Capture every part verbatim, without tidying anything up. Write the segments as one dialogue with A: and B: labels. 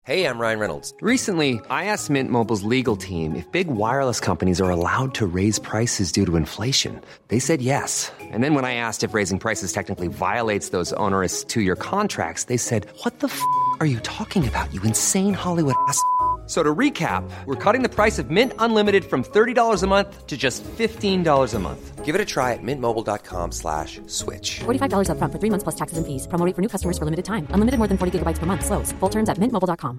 A: Hey, I'm Ryan Reynolds.
B: Recently, I asked Mint Mobile's legal team if big wireless companies are allowed to raise prices due to inflation. They said yes. And then when I asked if raising prices technically violates those onerous two-year contracts, they said, what the f*** are you talking about, you insane Hollywood ass f- So to recap, we're cutting the price of Mint Unlimited from thirty dollars a month to just fifteen dollars a month.
A: Give it a try at mintmobile.com slash switch.
C: forty-five dollars up front for three months plus taxes and fees. Promo rate for new customers for limited time. Unlimited more than forty gigabytes per month. Slows full terms at mint mobile dot com.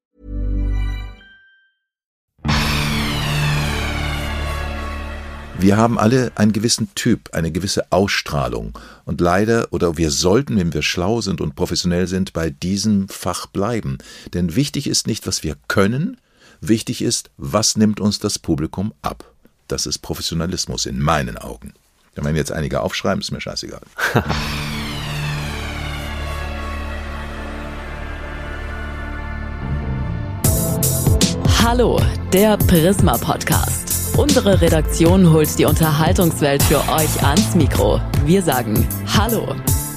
D: Wir haben alle einen gewissen Typ, eine gewisse Ausstrahlung. Und leider, oder wir sollten, wenn wir schlau sind und professionell sind, bei diesem Fach bleiben. Denn wichtig ist nicht, was wir können, wichtig ist, was nimmt uns das Publikum ab. Das ist Professionalismus in meinen Augen. Wenn man jetzt einige aufschreiben, ist mir scheißegal.
E: Hallo, der Prisma-Podcast. Unsere Redaktion holt die Unterhaltungswelt für euch ans Mikro. Wir sagen Hallo.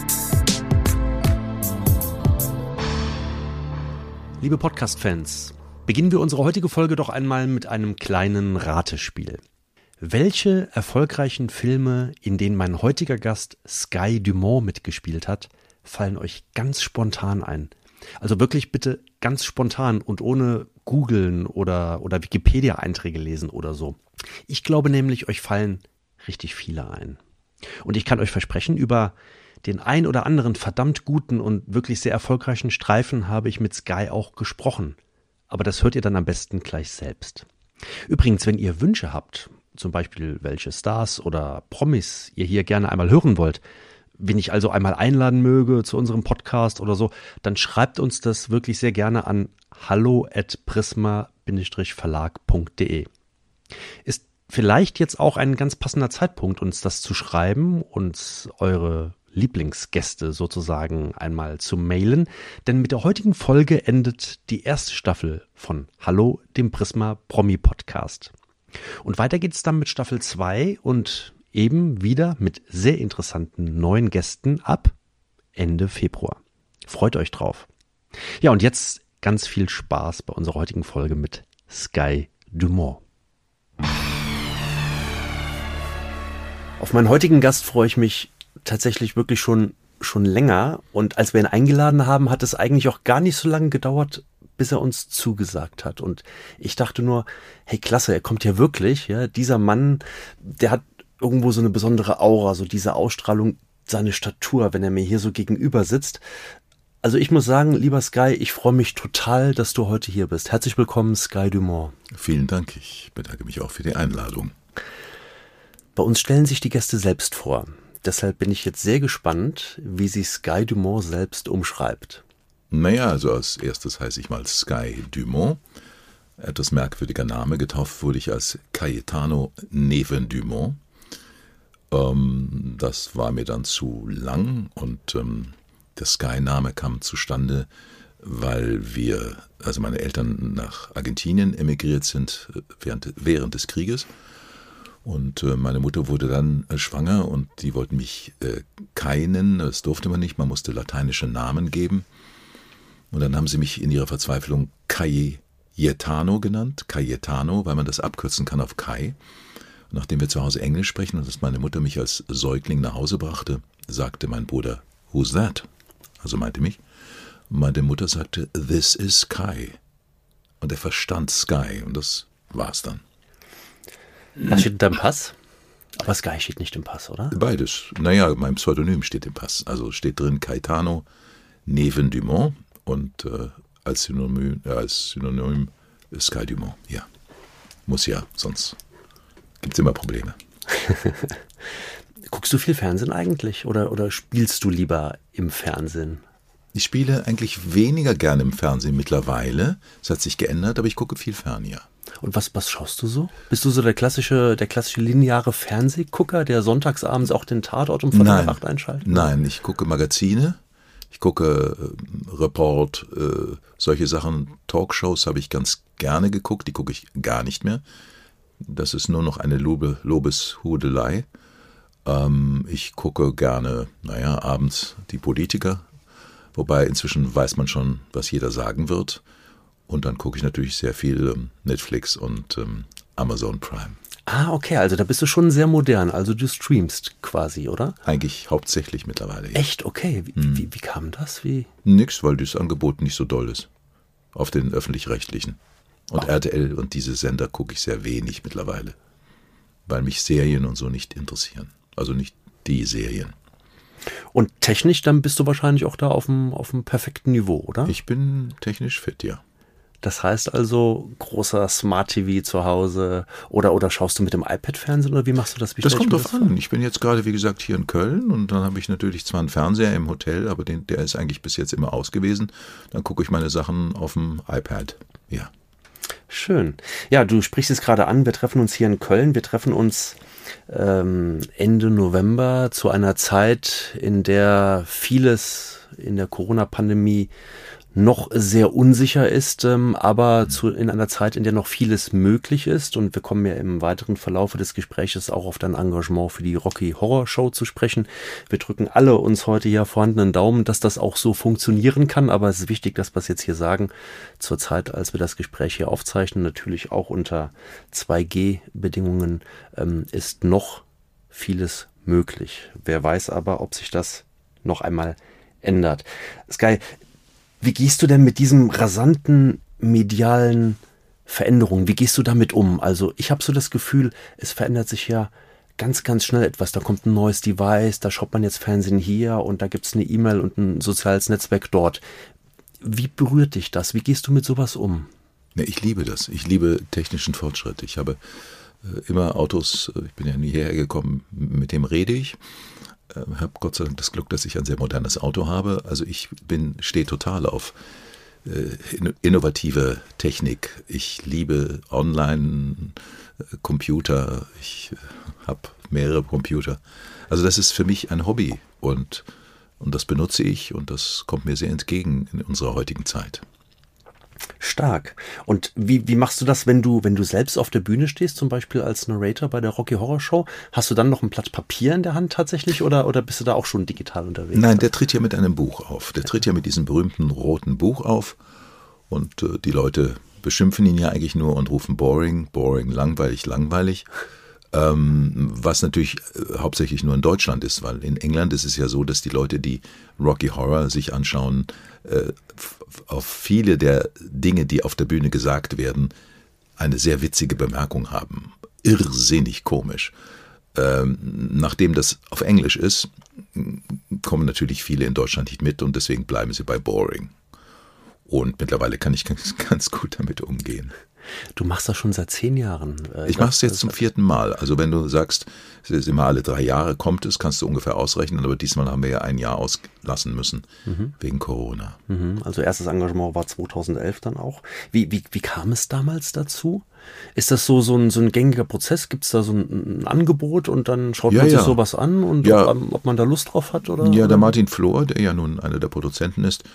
F: Liebe Podcast-Fans, beginnen wir unsere heutige Folge doch einmal mit einem kleinen Ratespiel. Welche erfolgreichen Filme, in denen mein heutiger Gast Skye Dumont mitgespielt hat, fallen euch ganz spontan ein? Also wirklich bitte ganz spontan und ohne googeln oder, oder Wikipedia-Einträge lesen oder so. Ich glaube nämlich, euch fallen richtig viele ein. Und ich kann euch versprechen, über den ein oder anderen verdammt guten und wirklich sehr erfolgreichen Streifen habe ich mit Skye auch gesprochen. Aber das hört ihr dann am besten gleich selbst. Übrigens, wenn ihr Wünsche habt, zum Beispiel welche Stars oder Promis ihr hier gerne einmal hören wollt, wen ich also einmal einladen möge zu unserem Podcast oder so, dann schreibt uns das wirklich sehr gerne an hallo at prisma verlag punkt de. Ist vielleicht jetzt auch ein ganz passender Zeitpunkt, uns das zu schreiben, uns eure Lieblingsgäste sozusagen einmal zu mailen, denn mit der heutigen Folge endet die erste Staffel von Hallo, dem Prisma Promi Podcast. Und weiter geht's dann mit Staffel zwei und eben wieder mit sehr interessanten neuen Gästen ab Ende Februar. Freut euch drauf. Ja, und jetzt ganz viel Spaß bei unserer heutigen Folge mit Skye Dumont. Auf meinen heutigen Gast freue ich mich tatsächlich wirklich schon, schon länger. Und als wir ihn eingeladen haben, hat es eigentlich auch gar nicht so lange gedauert, bis er uns zugesagt hat. Und ich dachte nur, hey klasse, er kommt ja wirklich. Ja, dieser Mann, der hat irgendwo so eine besondere Aura, so diese Ausstrahlung, seine Statur, wenn er mir hier so gegenüber sitzt. Also ich muss sagen, lieber Skye, ich freue mich total, dass du heute hier bist. Herzlich willkommen, Skye Dumont.
D: Vielen Dank, ich bedanke mich auch für die Einladung.
F: Bei uns stellen sich die Gäste selbst vor. Deshalb bin ich jetzt sehr gespannt, wie sich Skye Dumont selbst umschreibt.
D: Naja, also als erstes heiße ich mal Skye Dumont. Etwas merkwürdiger Name, getauft wurde ich als Cayetano Neven Dumont. Ähm, das war mir dann zu lang und ähm, der Skye-Name kam zustande, weil wir, also meine Eltern nach Argentinien emigriert sind während, während des Krieges. Und äh, meine Mutter wurde dann äh, schwanger und die wollten mich äh, Kai nennen, das durfte man nicht, man musste lateinische Namen geben. Und dann haben sie mich in ihrer Verzweiflung Cayetano genannt, Cayetano, weil man das abkürzen kann auf Kai. Und nachdem wir zu Hause Englisch sprechen und dass meine Mutter mich als Säugling nach Hause brachte, sagte mein Bruder, who's that? Also meinte mich. Und meine Mutter sagte, this is Kai. Und er verstand Skye und das war's dann.
F: Was steht in deinem Pass? Aber Skye steht nicht im Pass, oder?
D: Beides. Naja, mein Pseudonym steht im Pass. Also steht drin Cayetano Neven Dumont und äh, als Synonym, äh, als Synonym Skye Dumont. Ja, muss ja, sonst gibt es immer Probleme.
F: Guckst du viel Fernsehen eigentlich oder, oder spielst du lieber im Fernsehen?
D: Ich spiele eigentlich weniger gerne im Fernsehen mittlerweile. Es hat sich geändert, aber ich gucke viel fern, ja.
F: Und was, was schaust du so? Bist du so der klassische, der klassische lineare Fernsehgucker, der sonntagsabends auch den Tatort um Viertel nach acht einschaltet?
D: Nein, ich gucke Magazine, ich gucke äh, Report, äh, solche Sachen, Talkshows habe ich ganz gerne geguckt, die gucke ich gar nicht mehr. Das ist nur noch eine Lobe, Lobeshudelei. Ähm, ich gucke gerne, naja, abends die Politiker, wobei inzwischen weiß man schon, was jeder sagen wird. Und dann gucke ich natürlich sehr viel ähm, Netflix und ähm, Amazon Prime.
F: Ah, okay, also da bist du schon sehr modern. Also du streamst quasi, oder?
D: Eigentlich hauptsächlich mittlerweile. Ja.
F: Echt? Okay. Wie, hm. wie, wie kam das? Wie?
D: Nix, weil das Angebot nicht so doll ist. Auf den Öffentlich-Rechtlichen. Und oh. R T L und diese Sender gucke ich sehr wenig mittlerweile. Weil mich Serien und so nicht interessieren. Also nicht die Serien.
F: Und technisch, dann bist du wahrscheinlich auch da auf dem, auf dem perfekten Niveau, oder?
D: Ich bin technisch fit, ja.
F: Das heißt also, großer Smart-T V zu Hause oder, oder schaust du mit dem iPad Fernsehen oder wie machst du das? Wie
D: das kommt drauf an. Ich bin jetzt gerade, wie gesagt, hier in Köln und dann habe ich natürlich zwar einen Fernseher im Hotel, aber den, der ist eigentlich bis jetzt immer aus gewesen. Dann gucke ich meine Sachen auf dem iPad, ja.
F: Schön. Ja, du sprichst es gerade an, wir treffen uns hier in Köln, wir treffen uns ähm, Ende November zu einer Zeit, in der vieles in der Corona-Pandemie noch sehr unsicher ist, ähm, aber zu, in einer Zeit, in der noch vieles möglich ist. Und wir kommen ja im weiteren Verlaufe des Gespräches auch auf dein Engagement für die Rocky Horror Show zu sprechen. Wir drücken alle uns heute hier vorhandenen Daumen, dass das auch so funktionieren kann. Aber es ist wichtig, dass wir es jetzt hier sagen, zur Zeit, als wir das Gespräch hier aufzeichnen, natürlich auch unter zwei G Bedingungen, ähm, ist noch vieles möglich. Wer weiß aber, ob sich das noch einmal ändert. Sky, wie gehst du denn mit diesem rasanten medialen Veränderungen, wie gehst du damit um? Also ich habe so das Gefühl, es verändert sich ja ganz, ganz schnell etwas. Da kommt ein neues Device, da schaut man jetzt Fernsehen hier und da gibt es eine E-Mail und ein soziales Netzwerk dort. Wie berührt dich das? Wie gehst du mit sowas um?
D: Ja, ich liebe das. Ich liebe technischen Fortschritt. Ich habe äh, immer Autos, ich bin ja nie hierher gekommen, mit dem rede ich. Ich äh, habe Gott sei Dank das Glück, dass ich ein sehr modernes Auto habe. Also ich bin stehe total auf äh, innovative Technik. Ich liebe Online-Computer. Ich äh, habe mehrere Computer. Also das ist für mich ein Hobby und, und das benutze ich und das kommt mir sehr entgegen in unserer heutigen Zeit.
F: Stark. Und wie, wie machst du das, wenn du, wenn du selbst auf der Bühne stehst, zum Beispiel als Narrator bei der Rocky Horror Show? Hast du dann noch ein Blatt Papier in der Hand tatsächlich oder, oder bist du da auch schon digital unterwegs?
D: Nein, der tritt ja mit einem Buch auf. Der tritt ja mit diesem berühmten roten Buch auf und äh, die Leute beschimpfen ihn ja eigentlich nur und rufen boring, boring, langweilig, langweilig. Ähm, was natürlich äh, hauptsächlich nur in Deutschland ist, weil in England ist es ja so, dass die Leute, die Rocky Horror sich anschauen, äh, f- auf viele der Dinge, die auf der Bühne gesagt werden, eine sehr witzige Bemerkung haben. Irrsinnig komisch. Ähm, nachdem das auf Englisch ist, kommen natürlich viele in Deutschland nicht mit und deswegen bleiben sie bei boring. Und mittlerweile kann ich ganz, ganz gut damit umgehen.
F: Du machst das schon seit zehn Jahren.
D: Äh, ich mache es jetzt zum vierten Mal. Also wenn du sagst, es ist immer alle drei Jahre kommt es, kannst du ungefähr ausrechnen. Aber diesmal haben wir ja ein Jahr auslassen müssen, mhm. wegen Corona.
F: Mhm. Also erstes Engagement war zweitausendelf dann auch. Wie, wie, wie kam es damals dazu? Ist das so, so, ein, so ein gängiger Prozess? Gibt es da so ein, ein Angebot und dann schaut
D: ja,
F: man sich
D: ja.
F: sowas an und
D: ja.
F: ob, ob man da Lust drauf hat? Oder?
D: Ja, der Martin Flor, der ja nun einer der Produzenten ist,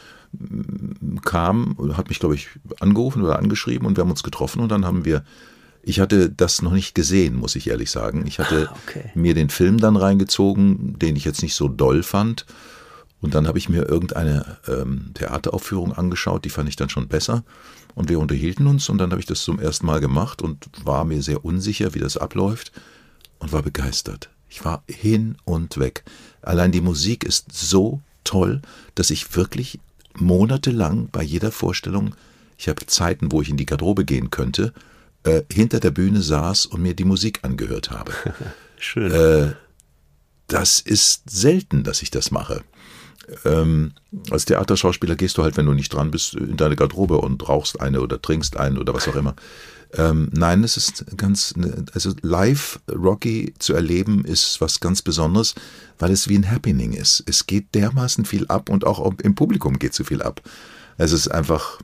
D: kam, hat mich, glaube ich, angerufen oder angeschrieben und wir haben uns getroffen und dann haben wir, ich hatte das noch nicht gesehen, muss ich ehrlich sagen. Ich hatte
F: ah, okay.
D: mir den Film dann reingezogen, den ich jetzt nicht so doll fand und dann habe ich mir irgendeine ähm, Theateraufführung angeschaut, die fand ich dann schon besser und wir unterhielten uns und dann habe ich das zum ersten Mal gemacht und war mir sehr unsicher, wie das abläuft und war begeistert. Ich war hin und weg. Allein die Musik ist so toll, dass ich wirklich monatelang bei jeder Vorstellung, ich habe Zeiten, wo ich in die Garderobe gehen könnte, äh, hinter der Bühne saß und mir die Musik angehört habe.
F: Schön.
D: Äh, das ist selten, dass ich das mache. Ähm, als Theaterschauspieler gehst du halt, wenn du nicht dran bist, in deine Garderobe und rauchst eine oder trinkst eine oder was auch immer. Ähm, nein, es ist ganz, also live Rocky zu erleben ist was ganz Besonderes, weil es wie ein Happening ist. Es geht dermaßen viel ab und auch im Publikum geht so viel ab. Es ist einfach,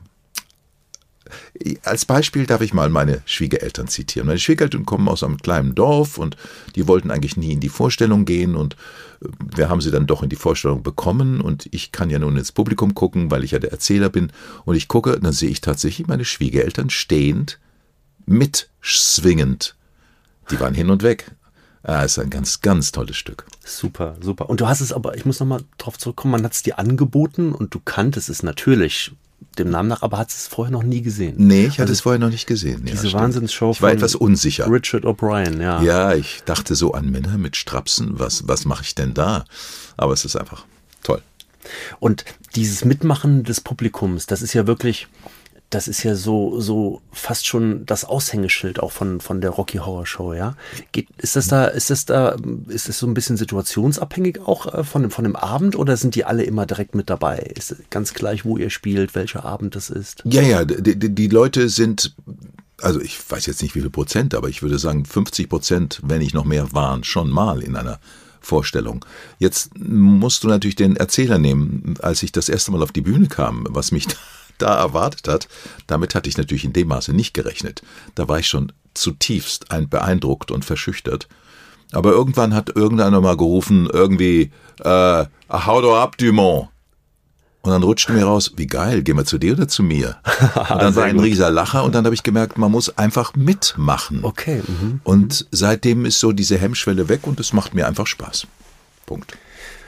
D: als Beispiel darf ich mal meine Schwiegereltern zitieren. Meine Schwiegereltern kommen aus einem kleinen Dorf und die wollten eigentlich nie in die Vorstellung gehen und wir haben sie dann doch in die Vorstellung bekommen und ich kann ja nun ins Publikum gucken, weil ich ja der Erzähler bin und ich gucke, dann sehe ich tatsächlich meine Schwiegereltern stehend, mitswingend. Die waren hin und weg. Ah, ist ein ganz, ganz tolles Stück.
F: Super, super. Und du hast es aber, ich muss nochmal drauf zurückkommen, man hat es dir angeboten und du kanntest es natürlich dem Namen nach, aber hat es vorher noch nie gesehen.
D: Nee, ich hatte
F: also
D: es vorher noch nicht gesehen.
F: Diese
D: ja,
F: Wahnsinnsshow
D: ich war
F: von
D: etwas unsicher.
F: Richard O'Brien, ja.
D: Ja, ich dachte so an Männer mit Strapsen, was, was mache ich denn da? Aber es ist einfach toll.
F: Und dieses Mitmachen des Publikums, das ist ja wirklich, das ist ja so, so fast schon das Aushängeschild auch von, von der Rocky Horror Show, ja. Geht, ist das da, ist das da, ist das so ein bisschen situationsabhängig auch äh, von dem, von dem Abend oder sind die alle immer direkt mit dabei? Ist ganz gleich, wo ihr spielt, welcher Abend das ist?
D: Ja, ja, die, die, die Leute sind, also ich weiß jetzt nicht wie viel Prozent, aber ich würde sagen fünfzig Prozent, wenn nicht noch mehr, waren schon mal in einer Vorstellung. Jetzt musst du natürlich den Erzähler nehmen. Als ich das erste Mal auf die Bühne kam, was mich da erwartet hat, damit hatte ich natürlich in dem Maße nicht gerechnet. Da war ich schon zutiefst beeindruckt und verschüchtert. Aber irgendwann hat irgendeiner mal gerufen, irgendwie, äh, hau doch ab, Dumont. Und dann rutschte mir raus, wie geil, gehen wir zu dir oder zu mir? Und dann war ein rieser Lacher und dann habe ich gemerkt, man muss einfach mitmachen.
F: Okay. Mhm.
D: Und seitdem ist so diese Hemmschwelle weg und es macht mir einfach Spaß. Punkt.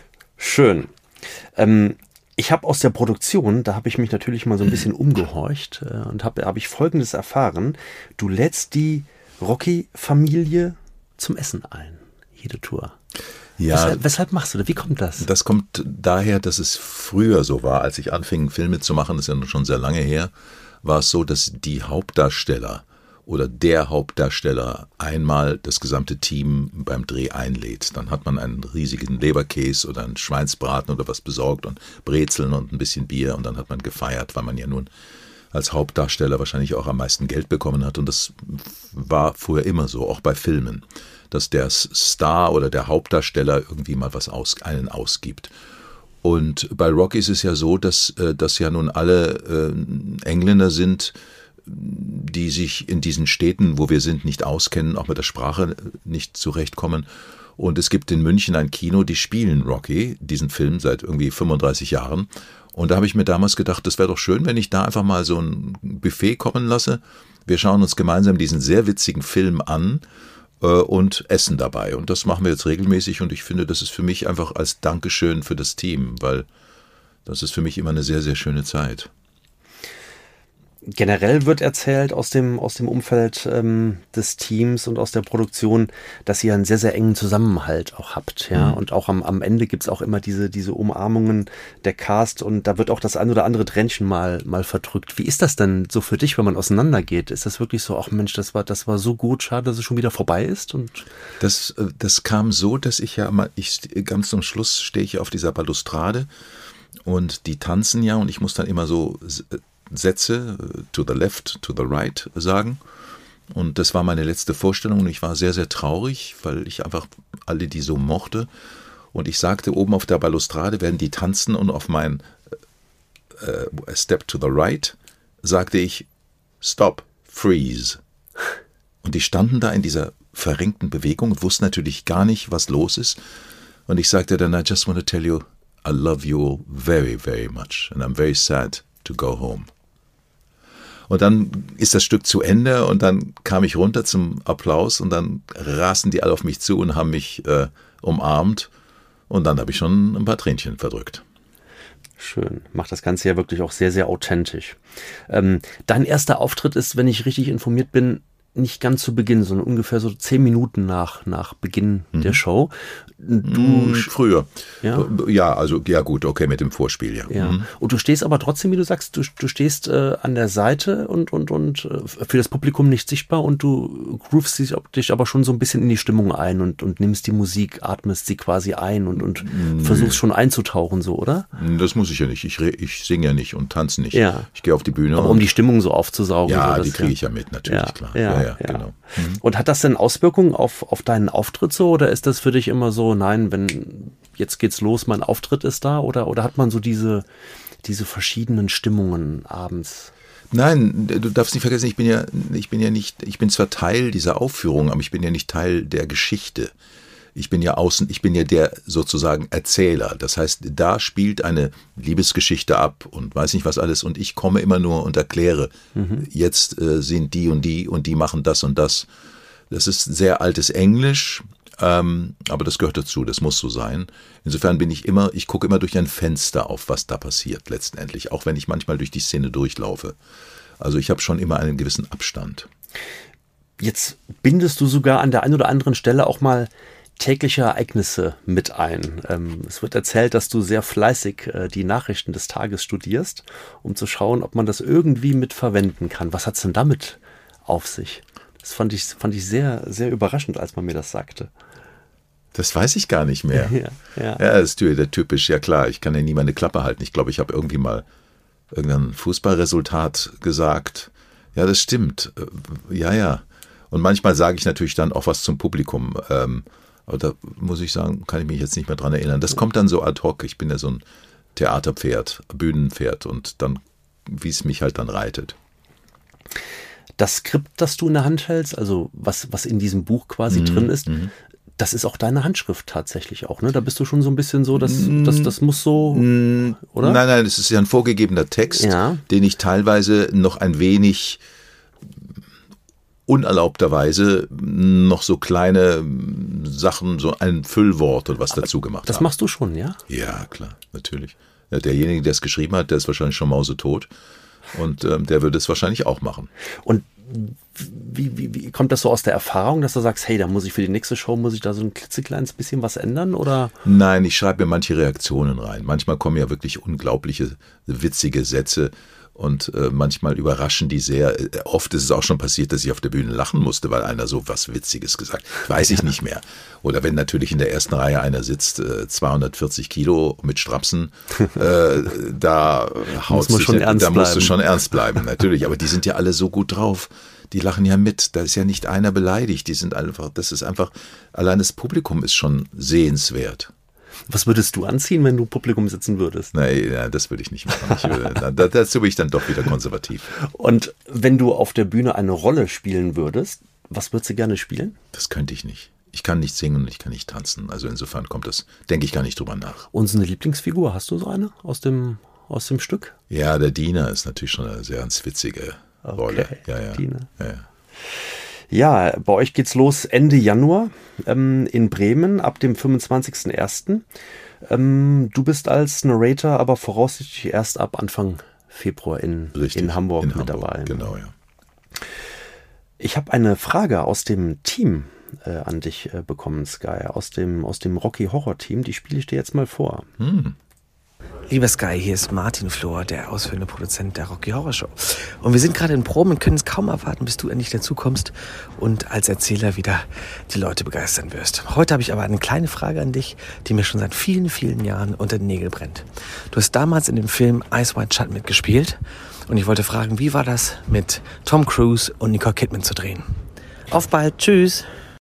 F: Schön. Ähm, ich habe aus der Produktion, da habe ich mich natürlich mal so ein bisschen umgehorcht äh, und habe hab ich Folgendes erfahren. Du lädst die Rocky-Familie zum Essen ein, jede Tour.
D: Ja,
F: weshalb, weshalb machst du das? Wie kommt das?
D: Das kommt daher, dass es früher so war, als ich anfing, Filme zu machen, das ist ja schon sehr lange her, war es so, dass die Hauptdarsteller oder der Hauptdarsteller einmal das gesamte Team beim Dreh einlädt. Dann hat man einen riesigen Leberkäse oder einen Schweinsbraten oder was besorgt und Brezeln und ein bisschen Bier und dann hat man gefeiert, weil man ja nun als Hauptdarsteller wahrscheinlich auch am meisten Geld bekommen hat und das war vorher immer so, auch bei Filmen, dass der Star oder der Hauptdarsteller irgendwie mal was aus, einen ausgibt. Und bei Rocky ist es ja so, dass das ja nun alle äh, Engländer sind, die sich in diesen Städten, wo wir sind, nicht auskennen, auch mit der Sprache nicht zurechtkommen. Und es gibt in München ein Kino, die spielen Rocky, diesen Film seit irgendwie fünfunddreißig Jahren. Und da habe ich mir damals gedacht, das wäre doch schön, wenn ich da einfach mal so ein Buffet kommen lasse. Wir schauen uns gemeinsam diesen sehr witzigen Film an und essen dabei. Und das machen wir jetzt regelmäßig und ich finde, das ist für mich einfach als Dankeschön für das Team, weil das ist für mich immer eine sehr, sehr schöne Zeit.
F: Generell wird erzählt aus dem, aus dem Umfeld ähm, des Teams und aus der Produktion, dass ihr einen sehr, sehr engen Zusammenhalt auch habt. Ja? Mhm. Und auch am, am Ende gibt's auch immer diese, diese Umarmungen der Cast und da wird auch das ein oder andere Tränchen mal, mal verdrückt. Wie ist das denn so für dich, wenn man auseinandergeht? Ist das wirklich so, ach Mensch, das war, das war so gut, schade, dass es schon wieder vorbei ist? Und
D: das, das kam so, dass ich ja mal, ich, ganz zum Schluss stehe ich auf dieser Balustrade und die tanzen ja und ich muss dann immer so Sätze, to the left, to the right sagen. Und das war meine letzte Vorstellung und ich war sehr, sehr traurig, weil ich einfach alle die so mochte. Und ich sagte, oben auf der Balustrade werden die tanzen und auf mein äh, Step to the right sagte ich, stop, freeze. Und die standen da in dieser verrenkten Bewegung und wussten natürlich gar nicht, was los ist. Und ich sagte dann, I just want to tell you, I love you all very, very much and I'm very sad to go home. Und dann ist das Stück zu Ende und dann kam ich runter zum Applaus und dann rasten die alle auf mich zu und haben mich äh, umarmt und dann habe ich schon ein paar Tränchen verdrückt.
F: Schön. Macht das Ganze ja wirklich auch sehr, sehr authentisch. Ähm, dein erster Auftritt ist, wenn ich richtig informiert bin, nicht ganz zu Beginn, sondern ungefähr so zehn Minuten nach, nach Beginn mhm. der Show. Du
D: mhm, früher.
F: Ja?
D: ja, also ja gut, okay, mit dem Vorspiel, ja.
F: ja.
D: Mhm.
F: Und du stehst aber trotzdem, wie du sagst, du, du stehst äh, an der Seite und, und, und äh, für das Publikum nicht sichtbar und du groovst dich, dich aber schon so ein bisschen in die Stimmung ein und, und nimmst die Musik, atmest sie quasi ein und, und mhm. versuchst schon einzutauchen, so, oder?
D: Das muss ich ja nicht. Ich, ich singe ja nicht und tanze nicht.
F: Ja.
D: Ich gehe auf die Bühne.
F: Aber um die Stimmung so aufzusaugen.
D: Ja,
F: so,
D: die kriege
F: ja.
D: ich ja mit, natürlich,
F: ja,
D: klar.
F: Ja,
D: ja, ja,
F: ja.
D: genau. Mhm.
F: Und hat das denn Auswirkungen auf, auf deinen Auftritt so oder ist das für dich immer so, nein, wenn jetzt geht's los, mein Auftritt ist da oder, oder hat man so diese, diese verschiedenen Stimmungen abends?
D: Nein, du darfst nicht vergessen, ich bin ja, ich bin ja nicht, ich bin zwar Teil dieser Aufführung, aber ich bin ja nicht Teil der Geschichte. Ich bin ja außen, ich bin ja der sozusagen Erzähler. Das heißt, da spielt eine Liebesgeschichte ab und weiß nicht was alles und ich komme immer nur und erkläre, mhm. jetzt äh, sind die und die und die machen das und das. Das ist sehr altes Englisch, Ähm, aber das gehört dazu, das muss so sein. Insofern bin ich immer, ich gucke immer durch ein Fenster auf, was da passiert letztendlich, auch wenn ich manchmal durch die Szene durchlaufe. Also ich habe schon immer einen gewissen Abstand.
F: Jetzt bindest du sogar an der einen oder anderen Stelle auch mal tägliche Ereignisse mit ein. Ähm, es wird erzählt, dass du sehr fleißig äh, die Nachrichten des Tages studierst, um zu schauen, ob man das irgendwie mit verwenden kann. Was hat es denn damit auf sich? Das fand ich, fand ich sehr, sehr überraschend, als man mir das sagte.
D: Das weiß ich gar nicht mehr.
F: Ja, ja.
D: Ja, das ist der typisch, ja klar, ich kann ja nie meine Klappe halten. Ich glaube, ich habe irgendwie mal irgendein Fußballresultat gesagt. Ja, das stimmt. Ja, ja. Und manchmal sage ich natürlich dann auch was zum Publikum. Ähm, aber da muss ich sagen, kann ich mich jetzt nicht mehr dran erinnern. Das kommt dann so ad hoc. Ich bin ja so ein Theaterpferd, Bühnenpferd und dann, wie es mich halt dann reitet.
F: Das Skript, das du in der Hand hältst, also was, was in diesem Buch quasi mhm. drin ist, mhm. das ist auch deine Handschrift tatsächlich auch, ne? Da bist du schon so ein bisschen so, das, das, das muss so,
D: mm,
F: oder?
D: Nein, nein, das ist ja ein vorgegebener Text, ja. den ich teilweise noch ein wenig unerlaubterweise noch so kleine Sachen, so ein Füllwort oder was Aber dazu gemacht habe.
F: Das machst du schon, ja?
D: Ja, klar, natürlich. Derjenige, der es geschrieben hat, der ist wahrscheinlich schon mausetot. Und ähm, der würde es wahrscheinlich auch machen.
F: Und wie, wie, wie kommt das so aus der Erfahrung, dass du sagst, hey, da muss ich für die nächste Show, muss ich da so ein klitzekleines bisschen was ändern, oder?
D: Nein, ich schreibe mir manche Reaktionen rein. Manchmal kommen ja wirklich unglaubliche, witzige Sätze und äh, manchmal überraschen die sehr. Oft ist es auch schon passiert, dass ich auf der Bühne lachen musste, weil einer so was Witziges gesagt hat. Weiß ich nicht mehr. Oder wenn natürlich in der ersten Reihe einer sitzt, äh, zweihundertvierzig Kilo mit Strapsen, äh, da haut sich, schon ernst da musst du schon ernst bleiben, natürlich. Aber die sind ja alle so gut drauf. Die lachen ja mit. Da ist ja nicht einer beleidigt. Die sind einfach, das ist einfach, allein das Publikum ist schon sehenswert.
F: Was würdest du anziehen, wenn du Publikum sitzen würdest?
D: Nein, ja, das würde ich nicht machen. Ich würde, da, dazu bin ich dann doch wieder konservativ.
F: Und wenn du auf der Bühne eine Rolle spielen würdest, was würdest du gerne spielen?
D: Das könnte ich nicht. Ich kann nicht singen und ich kann nicht tanzen. Also insofern kommt das, denke ich gar nicht drüber nach.
F: Und so eine Lieblingsfigur, hast du so eine aus dem, aus dem Stück?
D: Ja, der Diener ist natürlich schon eine sehr ganz witzige Rolle.
F: Okay,
D: ja, ja.
F: Diener.
D: Ja, ja.
F: Ja, bei euch geht's los Ende Januar ähm, in Bremen ab dem fünfundzwanzigsten ersten Ähm, du bist als Narrator aber voraussichtlich erst ab Anfang Februar in,
D: Richtig,
F: in Hamburg
D: in
F: mit
D: Hamburg,
F: dabei.
D: Genau, ja.
F: Ich habe eine Frage aus dem Team äh, an dich äh, bekommen, Sky, aus dem, aus dem Rocky Horror Team. Die spiele ich dir jetzt mal vor.
D: Hm.
G: Lieber Sky, hier ist Martin Flohr, der ausführende Produzent der Rocky Horror Show. Und wir sind gerade in Proben und können es kaum erwarten, bis du endlich dazukommst und als Erzähler wieder die Leute begeistern wirst. Heute habe ich aber eine kleine Frage an dich, die mir schon seit vielen, vielen Jahren unter den Nägeln brennt. Du hast damals in dem Film Eyes Wide Shut mitgespielt und ich wollte fragen, wie war das, mit Tom Cruise und Nicole Kidman zu drehen? Auf bald, tschüss!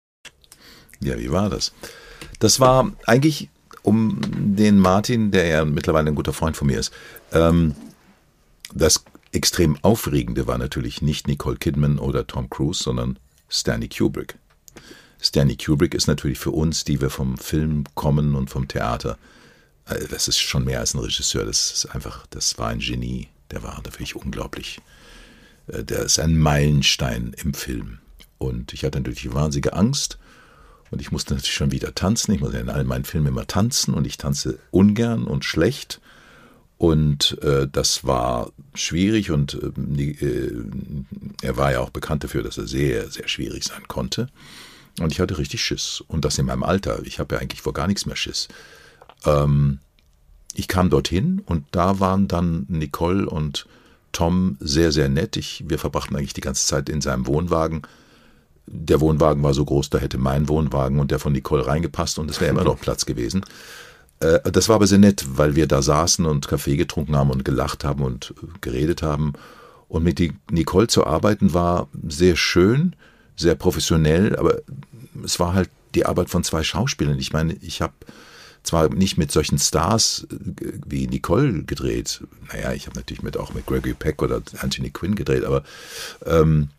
D: Ja, wie war das? Das war eigentlich... um den Martin, der ja mittlerweile ein guter Freund von mir ist. Ähm, das extrem Aufregende war natürlich nicht Nicole Kidman oder Tom Cruise, sondern Stanley Kubrick. Stanley Kubrick ist natürlich für uns, die wir vom Film kommen und vom Theater, äh, das ist schon mehr als ein Regisseur, das ist einfach, das war ein Genie, der war natürlich unglaublich. Äh, der ist ein Meilenstein im Film. Und ich hatte natürlich wahnsinnige Angst. Und ich musste natürlich schon wieder tanzen. Ich muss ja in all meinen Filmen immer tanzen und ich tanze ungern und schlecht. Und äh, das war schwierig und äh, er war ja auch bekannt dafür, dass er sehr, sehr schwierig sein konnte. Und ich hatte richtig Schiss. Und das in meinem Alter. Ich habe ja eigentlich vor gar nichts mehr Schiss. Ähm, ich kam dorthin und da waren dann Nicole und Tom sehr, sehr nett. Ich, wir verbrachten eigentlich die ganze Zeit in seinem Wohnwagen. Der Wohnwagen war so groß, da hätte mein Wohnwagen und der von Nicole reingepasst und es wäre immer noch Platz gewesen. Äh, das war aber sehr nett, weil wir da saßen und Kaffee getrunken haben und gelacht haben und geredet haben. Und mit die Nicole zu arbeiten war sehr schön, sehr professionell, aber es war halt die Arbeit von zwei Schauspielern. Ich meine, ich habe zwar nicht mit solchen Stars wie Nicole gedreht, naja, ich habe natürlich mit, auch mit Gregory Peck oder Anthony Quinn gedreht, aber ähm,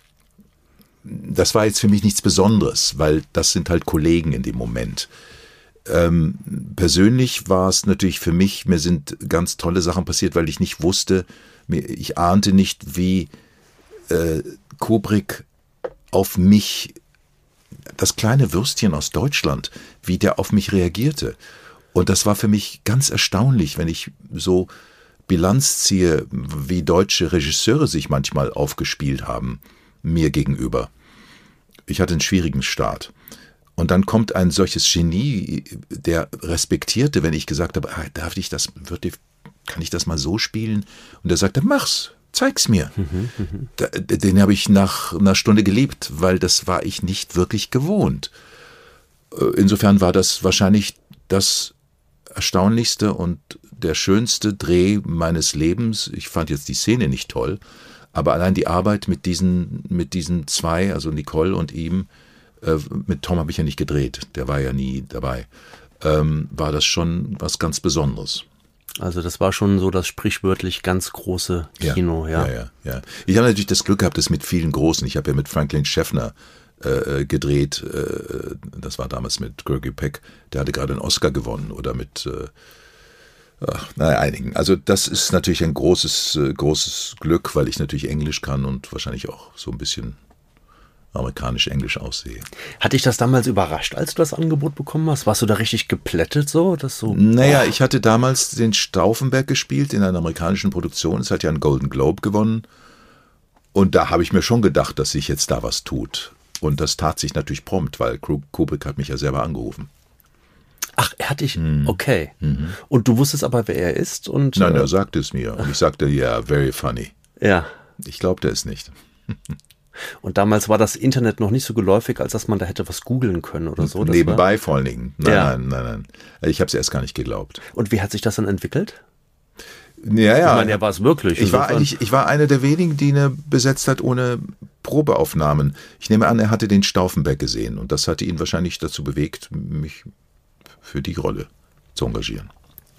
D: das war jetzt für mich nichts Besonderes, weil das sind halt Kollegen in dem Moment. Ähm, persönlich war es natürlich für mich, mir sind ganz tolle Sachen passiert, weil ich nicht wusste, mir, ich ahnte nicht, wie äh, Kubrick auf mich das kleine Würstchen aus Deutschland, wie der auf mich reagierte. Und das war für mich ganz erstaunlich, wenn ich so Bilanz ziehe, wie deutsche Regisseure sich manchmal aufgespielt haben, mir gegenüber. Ich hatte einen schwierigen Start. Und dann kommt ein solches Genie, der respektierte, wenn ich gesagt habe, ah, darf ich das, würde, kann ich das mal so spielen? Und er sagte, mach's, zeig's mir. Mhm, da, den habe ich nach einer Stunde geliebt, weil das war ich nicht wirklich gewohnt. Insofern war das wahrscheinlich das erstaunlichste und der schönste Dreh meines Lebens. Ich fand jetzt die Szene nicht toll, aber allein die Arbeit mit diesen, mit diesen zwei, also Nicole und ihm, äh, mit Tom habe ich ja nicht gedreht, der war ja nie dabei, ähm, war das schon was ganz Besonderes.
F: Also das war schon so das sprichwörtlich ganz große Kino, ja.
D: Ja, ja, ja. Ich habe natürlich das Glück gehabt, das mit vielen Großen. Ich habe ja mit Franklin Schaffner äh, gedreht. Äh, das war damals mit Gregory Peck. Der hatte gerade einen Oscar gewonnen. Oder mit, äh, ach, naja, einigen. Also das ist natürlich ein großes, äh, großes Glück, weil ich natürlich Englisch kann und wahrscheinlich auch so ein bisschen amerikanisch-englisch aussehe.
F: Hat dich das damals überrascht, als du das Angebot bekommen hast? Warst du da richtig geplättet so? Dass so
D: naja, ich hatte damals den Stauffenberg gespielt in einer amerikanischen Produktion. Es hat ja einen Golden Globe gewonnen. Und da habe ich mir schon gedacht, dass sich jetzt da was tut. Und das tat sich natürlich prompt, weil Kubrick hat mich ja selber angerufen.
F: Ach, er hat dich, mhm. okay. Mhm. Und du wusstest aber, wer er ist? Und,
D: Nein,
F: äh,
D: er sagte es mir. Und ich sagte, ja, yeah, very funny.
F: Ja.
D: Ich glaubte es nicht.
F: Und damals war das Internet noch nicht so geläufig, als dass man da hätte was googeln können oder so. Das
D: Nebenbei
F: war...
D: vor allen Dingen. Nein,
F: ja.
D: nein, nein, nein. Ich habe es erst gar nicht geglaubt.
F: Und wie hat sich das dann entwickelt?
D: Ja, ja.
F: Ich meine, er war es wirklich.
D: Ich war, eigentlich, ich war einer der wenigen, die ihn besetzt hat ohne Probeaufnahmen. Ich nehme an, er hatte den Stauffenberg gesehen und das hatte ihn wahrscheinlich dazu bewegt, mich für die Rolle zu engagieren.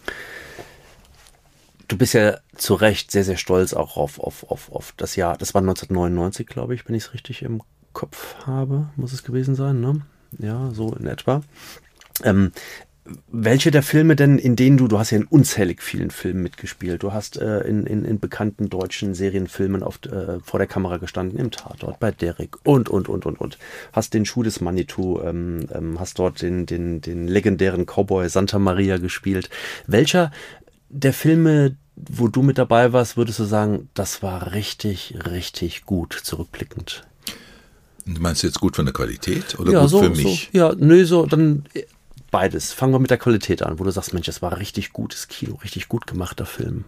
F: Du bist ja zu Recht sehr, sehr stolz auch auf, auf, auf, auf das Jahr. Das war neunzehnhundertneunundneunzig, glaube ich, wenn ich es richtig im Kopf habe, muss es gewesen sein, ne? Ja, so in etwa. Ähm, welche der Filme denn, in denen du, du hast ja in unzählig vielen Filmen mitgespielt, du hast äh, in, in, in bekannten deutschen Serienfilmen auf, äh, vor der Kamera gestanden, im Tatort, bei Derrick und, und, und, und, und. Hast den Schuh des Manitou, ähm, ähm, hast dort den, den, den legendären Cowboy Santa Maria gespielt. Welcher der Filme, wo du mit dabei warst, würdest du sagen, das war richtig, richtig gut, zurückblickend?
D: Du meinst jetzt gut von der Qualität oder
F: ja,
D: gut
F: so,
D: für mich?
F: So, ja, nö, so, dann beides. Fangen wir mit der Qualität an, wo du sagst, Mensch, das war richtig gutes Kino, richtig gut gemachter Film.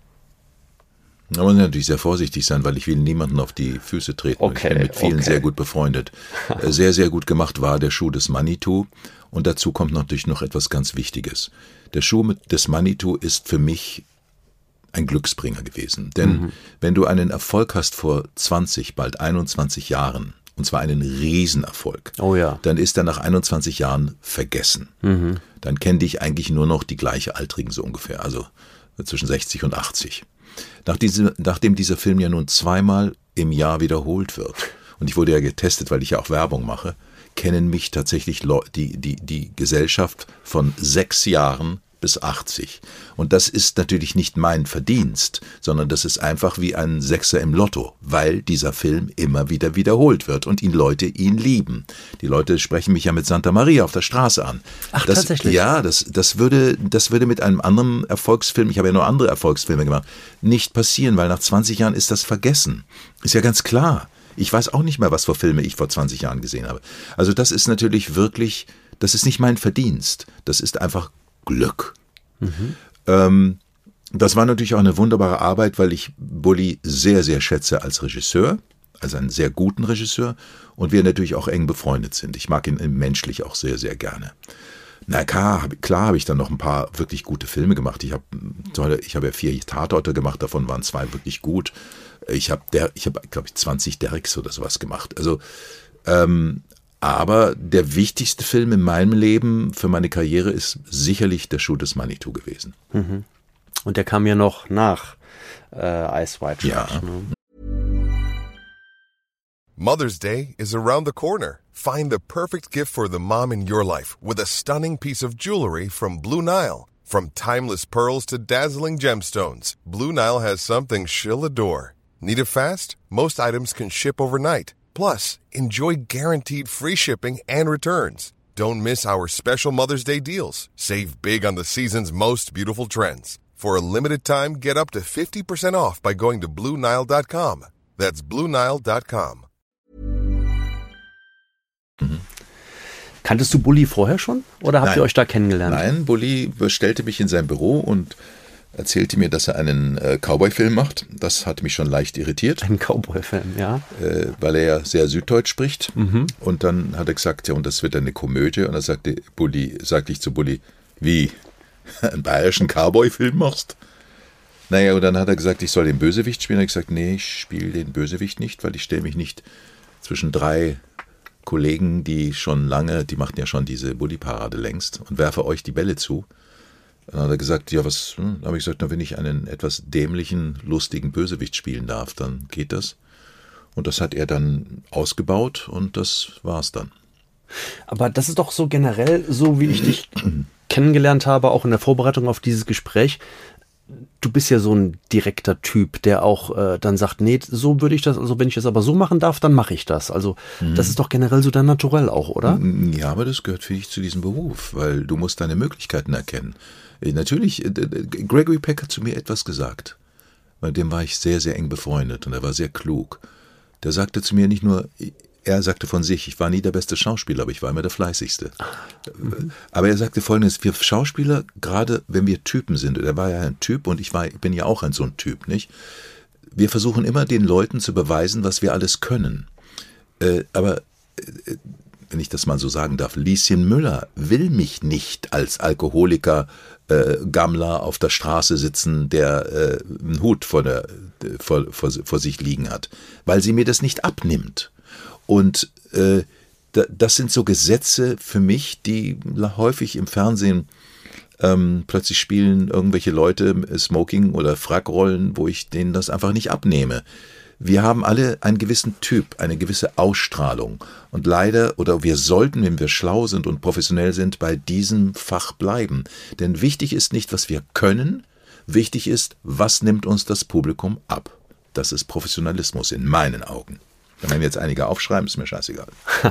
D: Da muss ich natürlich sehr vorsichtig sein, weil ich will niemanden auf die Füße treten.
F: Okay,
D: ich bin mit vielen
F: okay.
D: sehr gut befreundet. Sehr, sehr gut gemacht war der Schuh des Manitou. Und dazu kommt natürlich noch etwas ganz Wichtiges. Der Schuh des Manitou ist für mich ein Glücksbringer gewesen. Denn mhm. wenn du einen Erfolg hast vor zwanzig, bald einundzwanzig Jahren, und zwar einen Riesenerfolg,
F: oh ja.
D: dann ist er nach einundzwanzig Jahren vergessen. Mhm. Dann kennen dich eigentlich nur noch die Gleichaltrigen so ungefähr, also zwischen sechzig und achtzig. Nach diese, nachdem dieser Film ja nun zweimal im Jahr wiederholt wird, und ich wurde ja getestet, weil ich ja auch Werbung mache, kennen mich tatsächlich Leu- die, die, die Gesellschaft von sechs Jahren bis achtzig. Und das ist natürlich nicht mein Verdienst, sondern das ist einfach wie ein Sechser im Lotto, weil dieser Film immer wieder wiederholt wird und ihn Leute ihn lieben. Die Leute sprechen mich ja mit Santa Maria auf der Straße an.
F: Ach,
D: das,
F: tatsächlich?
D: Ja, das, das, würde, das würde mit einem anderen Erfolgsfilm, ich habe ja nur andere Erfolgsfilme gemacht, nicht passieren, weil nach zwanzig Jahren ist das vergessen. Ist ja ganz klar. Ich weiß auch nicht mehr, was für Filme ich vor zwanzig Jahren gesehen habe. Also das ist natürlich wirklich, das ist nicht mein Verdienst. Das ist einfach Glück. Mhm. Ähm, das war natürlich auch eine wunderbare Arbeit, weil ich Bully sehr, sehr schätze als Regisseur, als einen sehr guten Regisseur und wir natürlich auch eng befreundet sind. Ich mag ihn menschlich auch sehr, sehr gerne. Na klar, klar habe ich dann noch ein paar wirklich gute Filme gemacht. Ich habe tolle, ich habe ja vier Tatorte gemacht, davon waren zwei wirklich gut. Ich habe, der, ich habe, glaube ich, zwanzig Derricks oder sowas gemacht. Also, ähm, aber der wichtigste Film in meinem Leben für meine Karriere ist sicherlich der Schuh des Manitou gewesen.
F: Mhm. Und der kam ja noch nach äh, Ice White Trash.
D: Ja.
F: Ne?
H: Mother's Day is around the corner. Find the perfect gift for the mom in your life with a stunning piece of jewelry from Blue Nile. From timeless pearls to dazzling gemstones, Blue Nile has something she'll adore. Need it fast? Most items can ship overnight. Plus, enjoy guaranteed free shipping and returns. Don't miss our special Mother's Day deals. Save big on the season's most beautiful trends. For a limited time, get up to fifty percent off by going to Blue Nile dot com. That's Blue Nile dot com.
F: Mhm. Kanntest du Bully vorher schon oder habt
D: Nein.
F: ihr euch da kennengelernt?
D: Nein, Bully bestellte mich in sein Büro und erzählte mir, dass er einen äh, Cowboy-Film macht. Das hat mich schon leicht irritiert.
F: Ein Cowboy-Film, ja.
D: Äh, weil er ja sehr süddeutsch spricht.
F: Mhm.
D: Und dann hat er gesagt, ja, und das wird eine Komödie. Und dann sagte Bully, sagte ich zu Bully, wie, einen bayerischen Cowboy-Film machst? Naja, und dann hat er gesagt, ich soll den Bösewicht spielen. Und ich gesagt, nee, ich spiele den Bösewicht nicht, weil ich stelle mich nicht zwischen drei Kollegen, die schon lange, die machten ja schon diese Bully-Parade längst und werfe euch die Bälle zu. Dann hat er gesagt, ja, was, hm? Dann habe ich gesagt, na, wenn ich einen etwas dämlichen, lustigen Bösewicht spielen darf, dann geht das. Und das hat er dann ausgebaut und das war's dann.
F: Aber das ist doch so generell, so wie ich dich kennengelernt habe, auch in der Vorbereitung auf dieses Gespräch. Du bist ja so ein direkter Typ, der auch äh, dann sagt, nee, so würde ich das, also wenn ich das aber so machen darf, dann mache ich das. Also mhm. das ist doch generell so dein Naturell auch, oder?
D: Ja, aber das gehört für dich zu diesem Beruf, weil du musst deine Möglichkeiten erkennen. Natürlich, Gregory Peck hat zu mir etwas gesagt, bei dem war ich sehr, sehr eng befreundet und er war sehr klug. Der sagte zu mir nicht nur, er sagte von sich, ich war nie der beste Schauspieler, aber ich war immer der Fleißigste. Mhm. Aber er sagte Folgendes, wir Schauspieler, gerade wenn wir Typen sind, er war ja ein Typ und ich war, ich bin ja auch ein so ein Typ, nicht? Wir versuchen immer den Leuten zu beweisen, was wir alles können. Äh, aber äh, wenn ich das mal so sagen darf, Lieschen Müller will mich nicht als Alkoholiker, äh, Gammler auf der Straße sitzen, der äh, einen Hut vor, der, vor, vor, vor sich liegen hat, weil sie mir das nicht abnimmt. Und äh, da, das sind so Gesetze für mich, die häufig im Fernsehen ähm, plötzlich spielen irgendwelche Leute Smoking oder Frackrollen, wo ich denen das einfach nicht abnehme. Wir haben alle einen gewissen Typ, eine gewisse Ausstrahlung. Und leider, oder wir sollten, wenn wir schlau sind und professionell sind, bei diesem Fach bleiben. Denn wichtig ist nicht, was wir können, wichtig ist, was nimmt uns das Publikum ab. Das ist Professionalismus in meinen Augen. Wenn jetzt einige aufschreiben, ist mir scheißegal.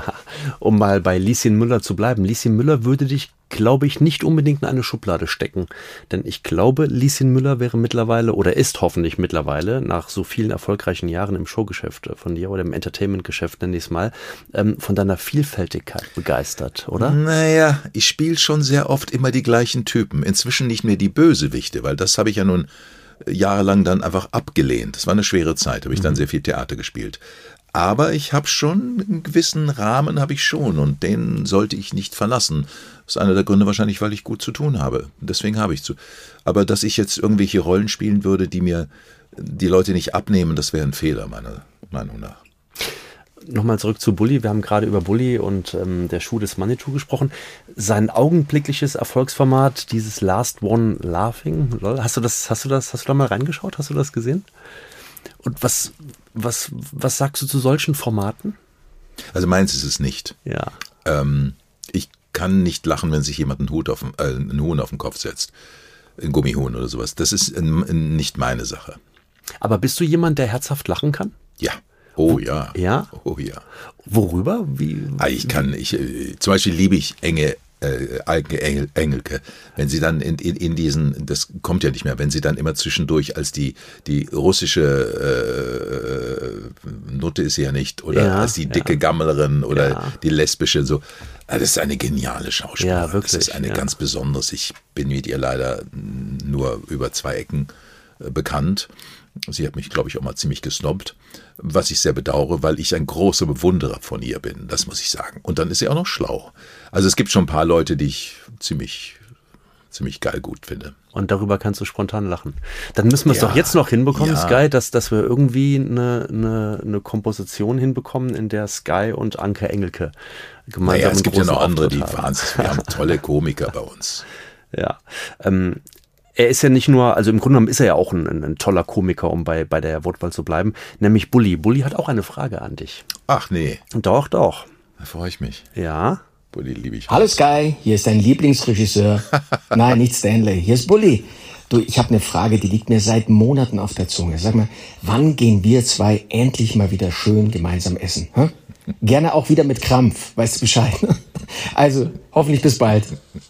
F: Um mal bei Lieschen Müller zu bleiben. Lieschen Müller würde dich, glaube ich, nicht unbedingt in eine Schublade stecken. Denn ich glaube, Lieschen Müller wäre mittlerweile oder ist hoffentlich mittlerweile nach so vielen erfolgreichen Jahren im Showgeschäft von dir oder im Entertainment-Geschäft, nenne ich es mal, ähm, von deiner Vielfältigkeit begeistert, oder?
D: Naja, ich spiele schon sehr oft immer die gleichen Typen. Inzwischen nicht mehr die Bösewichte, weil das habe ich ja nun jahrelang dann einfach abgelehnt. Das war eine schwere Zeit, habe ich dann sehr viel Theater gespielt. Aber ich habe schon, einen gewissen Rahmen habe ich schon und den sollte ich nicht verlassen. Das ist einer der Gründe wahrscheinlich, weil ich gut zu tun habe. Deswegen habe ich zu. Aber dass ich jetzt irgendwelche Rollen spielen würde, die mir die Leute nicht abnehmen, das wäre ein Fehler, meiner Meinung nach.
F: Nochmal zurück zu Bully. Wir haben gerade über Bully und ähm, der Schuh des Manitou gesprochen. Sein augenblickliches Erfolgsformat, dieses Last One Laughing, hast du das, hast du das, hast du da mal reingeschaut? Hast du das gesehen? Und was, was, was sagst du zu solchen Formaten?
D: Also meins ist es nicht.
F: Ja.
D: Ähm, ich kann nicht lachen, wenn sich jemand einen Hut auf den, äh, einen Huhn auf den Kopf setzt. Ein Gummihuhn oder sowas. Das ist ein, ein, nicht meine Sache.
F: Aber bist du jemand, der herzhaft lachen kann?
D: Ja. Oh ja.
F: Ja?
D: Oh ja.
F: Worüber? Wie?
D: Ah, ich kann, ich, äh, zum Beispiel liebe ich enge Äh, Engel, Engelke, wenn sie dann in, in, in diesen, das kommt ja nicht mehr, wenn sie dann immer zwischendurch als die, die russische äh, Nutte ist sie ja nicht, oder ja, als die dicke ja. Gammlerin oder ja. die lesbische, so. Das ist eine geniale Schauspielerin.
F: Ja, wirklich.
D: Das ist eine
F: ja.
D: ganz besonderes. Ich bin mit ihr leider nur über zwei Ecken äh, bekannt. Sie hat mich, glaube ich, auch mal ziemlich gesnobbt, was ich sehr bedauere, weil ich ein großer Bewunderer von ihr bin, das muss ich sagen. Und dann ist sie auch noch schlau. Also es gibt schon ein paar Leute, die ich ziemlich, ziemlich geil gut finde.
F: Und darüber kannst du spontan lachen. Dann müssen wir es
D: ja,
F: doch jetzt noch hinbekommen,
D: ja.
F: Sky, dass, dass wir irgendwie eine, eine, eine Komposition hinbekommen, in der Sky und Anke Engelke gemeinsam
D: naja, es gibt ja noch andere,
F: Auftritt
D: die
F: haben.
D: wahnsinnig. Wir haben tolle Komiker bei uns.
F: Ja, ähm, er ist ja nicht nur, also im Grunde genommen ist er ja auch ein, ein, ein toller Komiker, um bei, bei der Wortwahl zu bleiben, nämlich Bully. Bully hat auch eine Frage an dich.
D: Ach nee.
F: Doch, doch.
D: Da freue ich mich.
F: Ja.
D: Bully liebe ich.
I: Hallo Sky, hier ist dein Lieblingsregisseur. Nein, nicht Stanley, hier ist Bully.
G: Du, ich habe eine Frage, die liegt mir seit Monaten auf der Zunge. Sag mal, wann gehen wir zwei endlich mal wieder schön gemeinsam essen? Hä? Gerne auch wieder mit Krampf, weißt du Bescheid? Also, hoffentlich bis bald.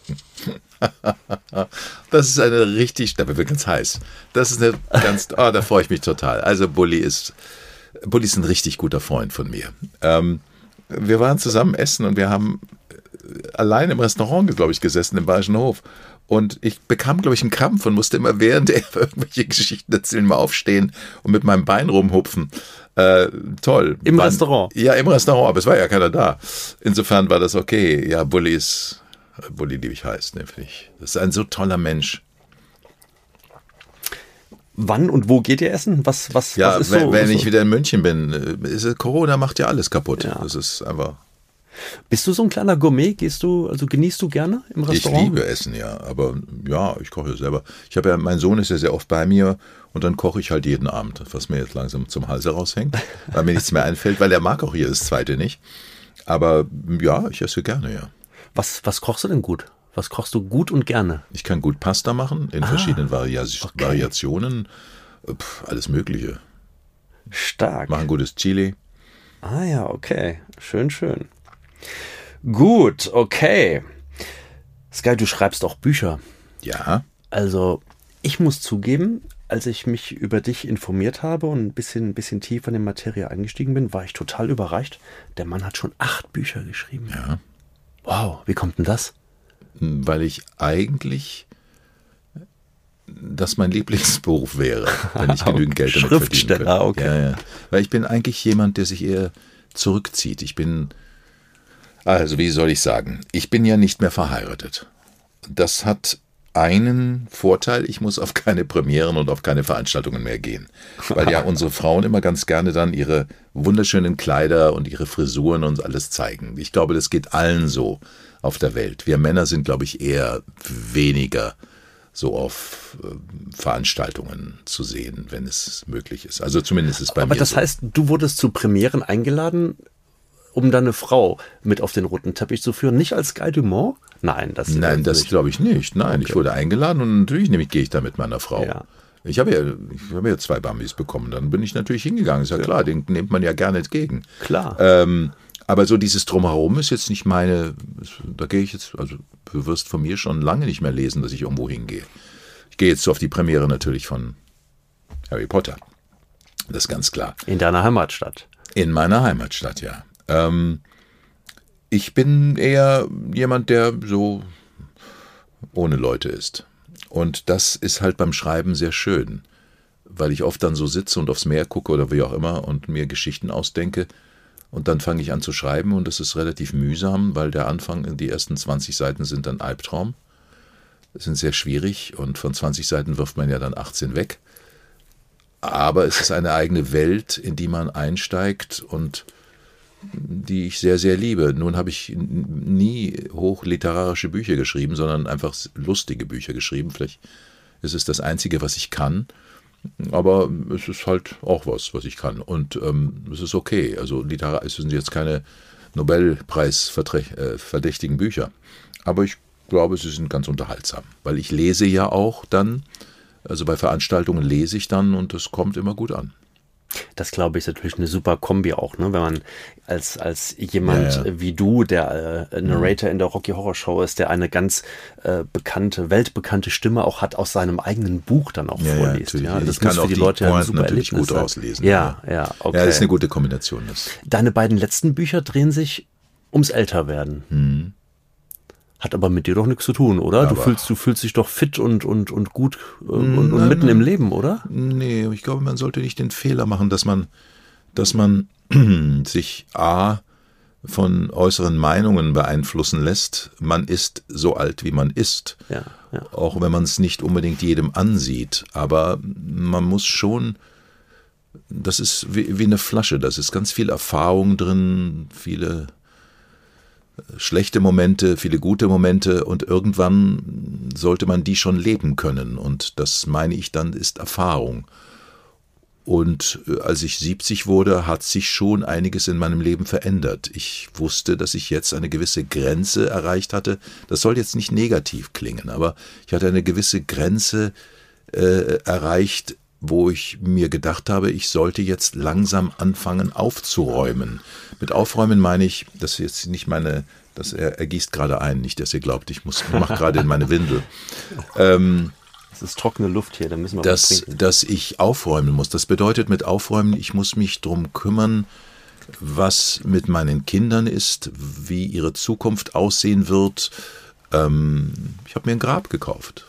D: Das ist eine richtig, da wird ganz heiß. Das ist eine ganz, oh, da freue ich mich total. Also Bulli ist, Bulli ist ein richtig guter Freund von mir. Ähm, wir waren zusammen essen und wir haben allein im Restaurant, glaube ich, gesessen im Bayerischen Hof. Und ich bekam, glaube ich, einen Krampf und musste immer, während er irgendwelche Geschichten erzählen, mal aufstehen und mit meinem Bein rumhupfen. Äh, toll.
F: Im
D: Wann,
F: Restaurant?
D: Ja, im Restaurant, aber es war ja keiner da. Insofern war das okay. Ja, Bulli ist, Bulli liebe ich heiß, ne, finde ich. Das ist ein so toller Mensch.
F: Wann und wo geht ihr essen? Was, was,
D: Ja,
F: was ist
D: wenn,
F: so?
D: wenn
F: so?
D: ich wieder in München bin, ist, Corona macht ja alles kaputt.
F: Ja.
D: Das ist einfach...
F: Bist du so ein kleiner Gourmet? Gehst du, also genießt du gerne im
D: Ich
F: Restaurant?
D: liebe Essen, ja. Aber ja, ich koche selber. Ich habe ja, mein Sohn ist ja sehr oft bei mir und dann koche ich halt jeden Abend, was mir jetzt langsam zum Halse raushängt, weil mir nichts mehr einfällt, weil er mag auch hier das Zweite nicht. Aber ja, ich esse gerne, ja.
F: Was, was kochst du denn gut? Was kochst du gut und gerne?
D: Ich kann gut Pasta machen in
F: Ah,
D: verschiedenen Varia-
F: okay.
D: Variationen. Pff, alles Mögliche.
F: Stark.
D: Machen gutes Chili.
F: Ah ja, okay. Schön, schön. Gut, okay. Sky, du schreibst auch Bücher.
D: Ja.
F: Also, ich muss zugeben, als ich mich über dich informiert habe und ein bisschen, ein bisschen tiefer in die Materie eingestiegen bin, war ich total überrascht. Der Mann hat schon acht Bücher geschrieben.
D: Ja.
F: Wow, wie kommt denn das?
D: Weil ich eigentlich das mein Lieblingsberuf wäre, wenn ich genügend Geld damit verdienen könnte.
F: Schriftsteller, okay.
D: Ja, ja. Weil ich bin eigentlich jemand, der sich eher zurückzieht. Ich bin, also wie soll ich sagen, ich bin ja nicht mehr verheiratet. Das hat einen Vorteil, ich muss auf keine Premieren und auf keine Veranstaltungen mehr gehen. Weil ja unsere Frauen immer ganz gerne dann ihre wunderschönen Kleider und ihre Frisuren und alles zeigen. Ich glaube, das geht allen so auf der Welt. Wir Männer sind, glaube ich, eher weniger so auf äh, Veranstaltungen zu sehen, wenn es möglich ist. Also zumindest ist es bei
F: Aber
D: mir
F: das
D: so.
F: heißt, du wurdest zu Premieren eingeladen, um deine Frau mit auf den roten Teppich zu führen, nicht als Sky Dumont? Nein, das
D: Nein, das
F: nicht.
D: glaube ich nicht. Nein,
F: Okay.
D: ich wurde eingeladen und natürlich nämlich gehe ich da mit meiner Frau.
F: Ja.
D: Ich habe ja, ich habe ja zwei Bambis bekommen, dann bin ich natürlich hingegangen. Ist ja klar, den nimmt man ja gerne entgegen.
F: Klar.
D: Ähm, aber so dieses Drumherum ist jetzt nicht meine, da gehe ich jetzt, also du wirst von mir schon lange nicht mehr lesen, dass ich irgendwo hingehe. Ich gehe jetzt so auf die Premiere natürlich von Harry Potter. Das ist ganz klar.
F: In deiner Heimatstadt.
D: In meiner Heimatstadt, ja. Ähm, ich bin eher jemand, der so ohne Leute ist. Und das ist halt beim Schreiben sehr schön, weil ich oft dann so sitze und aufs Meer gucke oder wie auch immer und mir Geschichten ausdenke. Und dann fange ich an zu schreiben und das ist relativ mühsam, weil der Anfang, die ersten zwanzig Seiten sind ein Albtraum. Das sind sehr schwierig und von zwanzig Seiten wirft man ja dann achtzehn weg. Aber es ist eine eigene Welt, in die man einsteigt und die ich sehr, sehr liebe. Nun habe ich nie hochliterarische Bücher geschrieben, sondern einfach lustige Bücher geschrieben. Vielleicht ist es das Einzige, was ich kann. Aber es ist halt auch was, was ich kann. Und ähm, es ist okay. Also literar- es sind jetzt keine Nobelpreis-verdächtigen Bücher. Aber ich glaube, sie sind ganz unterhaltsam. Weil ich lese ja auch dann, also bei Veranstaltungen lese ich dann und das kommt immer gut an.
F: Das, glaube ich, ist natürlich eine super Kombi auch, ne? Wenn man als, als jemand
D: Ja, ja.
F: wie du, der äh, Narrator in der Rocky Horror Show ist, der eine ganz äh, bekannte, weltbekannte Stimme auch hat, aus seinem eigenen Buch dann auch
D: Ja, ja,
F: vorliest.
D: natürlich.
F: Ja,
D: Ich
F: das
D: kann
F: muss für
D: auch
F: die
D: die
F: Leute ja ein
D: Pointen
F: super
D: natürlich
F: Erlebnis
D: gut
F: sein.
D: auslesen.
F: Ja, ja, okay.
D: Ja, das ist eine gute Kombination. Das.
F: Deine beiden letzten Bücher drehen sich ums Älterwerden.
D: Mhm.
F: Hat aber mit dir doch nichts zu tun, oder? Du
D: Aber-
F: fühlst, du fühlst dich doch fit und, und, und gut äh, und, und
D: Nein,
F: mitten
D: nein.
F: im Leben, oder?
D: Nee, ich glaube, man sollte nicht den Fehler machen, dass man, dass man sich A von äußeren Meinungen beeinflussen lässt. Man ist so alt, wie man ist.
F: Ja, ja.
D: Auch wenn man es nicht unbedingt jedem ansieht. Aber man muss schon, das ist wie, wie eine Flasche, da ist ganz viel Erfahrung drin, viele schlechte Momente, viele gute Momente und irgendwann sollte man die schon leben können. Und das meine ich dann, ist Erfahrung. Und als ich siebzig wurde, hat sich schon einiges in meinem Leben verändert. Ich wusste, dass ich jetzt eine gewisse Grenze erreicht hatte. Das soll jetzt nicht negativ klingen, aber ich hatte eine gewisse Grenze, äh, erreicht, wo ich mir gedacht habe, ich sollte jetzt langsam anfangen aufzuräumen. Mit Aufräumen meine ich, das ist jetzt nicht meine, das er, er gießt gerade ein, nicht, dass ihr glaubt, ich muss, ich mache gerade in meine Windel. Ähm,
F: Es ist trockene Luft hier, da müssen wir
D: dass,
F: was trinken.
D: dass ich aufräumen muss. Das bedeutet mit Aufräumen, ich muss mich drum kümmern, was mit meinen Kindern ist, wie ihre Zukunft aussehen wird. Ähm, ich habe mir ein Grab gekauft.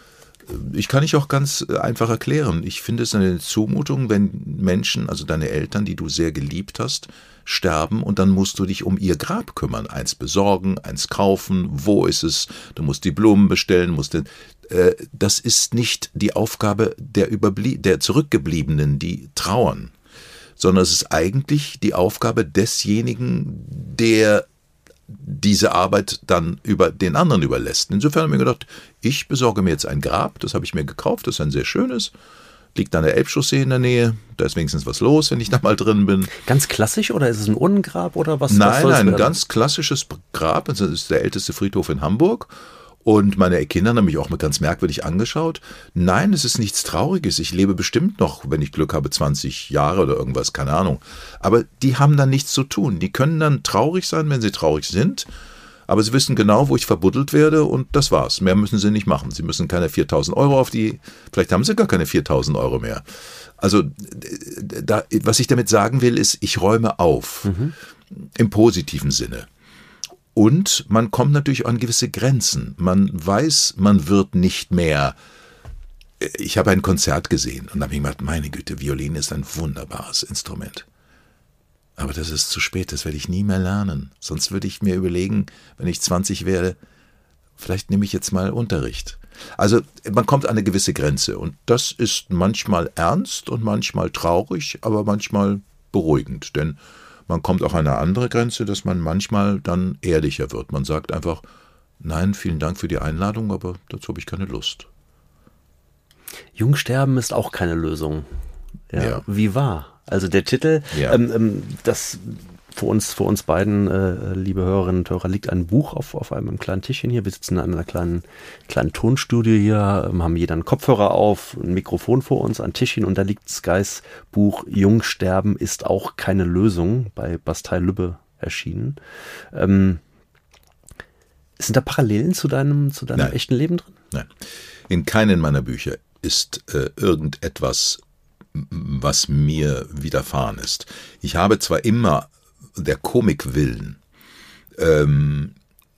D: Ich kann ich auch ganz einfach erklären. Ich finde es eine Zumutung, wenn Menschen, also deine Eltern, die du sehr geliebt hast, sterben und dann musst du dich um ihr Grab kümmern. Eins besorgen, eins kaufen, wo ist es? Du musst die Blumen bestellen, musst den, äh, das ist nicht die Aufgabe der, Überblie- der Zurückgebliebenen, die trauern, sondern es ist eigentlich die Aufgabe desjenigen, der diese Arbeit dann über den anderen überlässt. Insofern habe ich mir gedacht, ich besorge mir jetzt ein Grab, das habe ich mir gekauft, das ist ein sehr schönes, liegt an der Elbchaussee in der Nähe, da ist wenigstens was los, wenn ich da mal drin bin.
F: Ganz klassisch oder ist es ein Urnengrab oder was?
D: Nein,
F: was soll's
D: nein, ein
F: werden?
D: ganz klassisches Grab, das ist der älteste Friedhof in Hamburg. Und meine Kinder haben mich auch mal ganz merkwürdig angeschaut. Nein, es ist nichts Trauriges. Ich lebe bestimmt noch, wenn ich Glück habe, zwanzig Jahre oder irgendwas, keine Ahnung. Aber die haben dann nichts zu tun. Die können dann traurig sein, wenn sie traurig sind. Aber sie wissen genau, wo ich verbuddelt werde und das war's. Mehr müssen sie nicht machen. Sie müssen keine viertausend Euro auf die, vielleicht haben sie gar keine viertausend Euro mehr. Also, da, was ich damit sagen will, ist, ich räume auf. Mhm. Im positiven Sinne. Und man kommt natürlich an gewisse Grenzen. Man weiß, man wird nicht mehr. Ich habe ein Konzert gesehen und habe mir gedacht, meine Güte, Violine ist ein wunderbares Instrument. Aber das ist zu spät, das werde ich nie mehr lernen. Sonst würde ich mir überlegen, wenn ich zwanzig wäre, vielleicht nehme ich jetzt mal Unterricht. Also man kommt an eine gewisse Grenze und das ist manchmal ernst und manchmal traurig, aber manchmal beruhigend, denn man kommt auch an eine andere Grenze, dass man manchmal dann ehrlicher wird. Man sagt einfach, nein, vielen Dank für die Einladung, aber dazu habe ich keine Lust.
F: Jungsterben ist auch keine Lösung. Ja,
D: Ja.
F: Wie war? Also der Titel,
D: Ja.
F: ähm, ähm, das für uns, für uns beiden, äh, liebe Hörerinnen und Hörer, liegt ein Buch auf, auf einem kleinen Tischchen hier. Wir sitzen in einer kleinen, kleinen Tonstudio hier, ähm, haben jeder einen Kopfhörer auf, ein Mikrofon vor uns, ein Tischchen und da liegt Skys Buch Jungsterben ist auch keine Lösung, bei Bastei Lübbe erschienen. Ähm, sind da Parallelen zu deinem, zu deinem
D: Nein.
F: echten Leben drin?
D: Nein, in keinem meiner Bücher ist äh, irgendetwas, was mir widerfahren ist. Ich habe zwar immer der Komik willen ähm,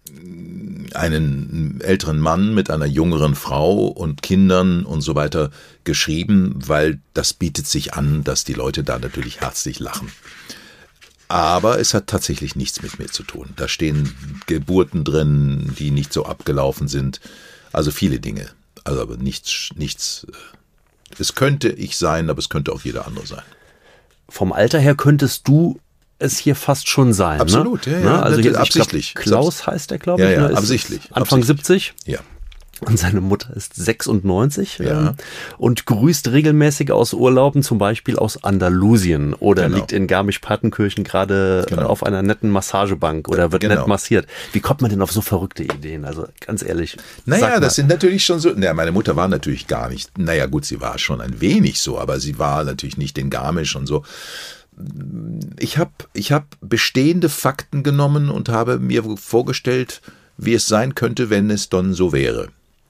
D: einen älteren Mann mit einer jüngeren Frau und Kindern und so weiter geschrieben, weil das bietet sich an, dass die Leute da natürlich herzlich lachen. Aber es hat tatsächlich nichts mit mir zu tun. Da stehen Geburten drin, die nicht so abgelaufen sind. Also viele Dinge. Also aber nichts, nichts. Es könnte ich sein, aber es könnte auch jeder andere sein.
F: Vom Alter her könntest du es hier fast schon sein.
D: Absolut,
F: ne?
D: ja, ja.
F: Ne? Also hier,
D: Absichtlich.
F: Ich glaub, Klaus heißt der, glaube
D: Ja,
F: ich.
D: ja,
F: ne? Ist
D: absichtlich.
F: Anfang
D: Absichtlich.
F: siebzig.
D: Ja.
F: Und seine Mutter ist sechsundneunzig
D: Ja.
F: ähm, und grüßt regelmäßig aus Urlauben, zum Beispiel aus Andalusien oder
D: Genau.
F: liegt in Garmisch-Partenkirchen gerade
D: Genau.
F: auf einer netten Massagebank oder wird
D: Genau.
F: nett massiert. Wie kommt man denn auf so verrückte Ideen? Also ganz ehrlich.
D: Naja,
F: sag mal.
D: das sind natürlich schon so. Naja, meine Mutter war natürlich gar nicht. Naja, gut, sie war schon ein wenig so, aber sie war natürlich nicht in Garmisch und so. Ich habe ich hab bestehende Fakten genommen und habe mir vorgestellt, wie es sein könnte, wenn es dann so wäre.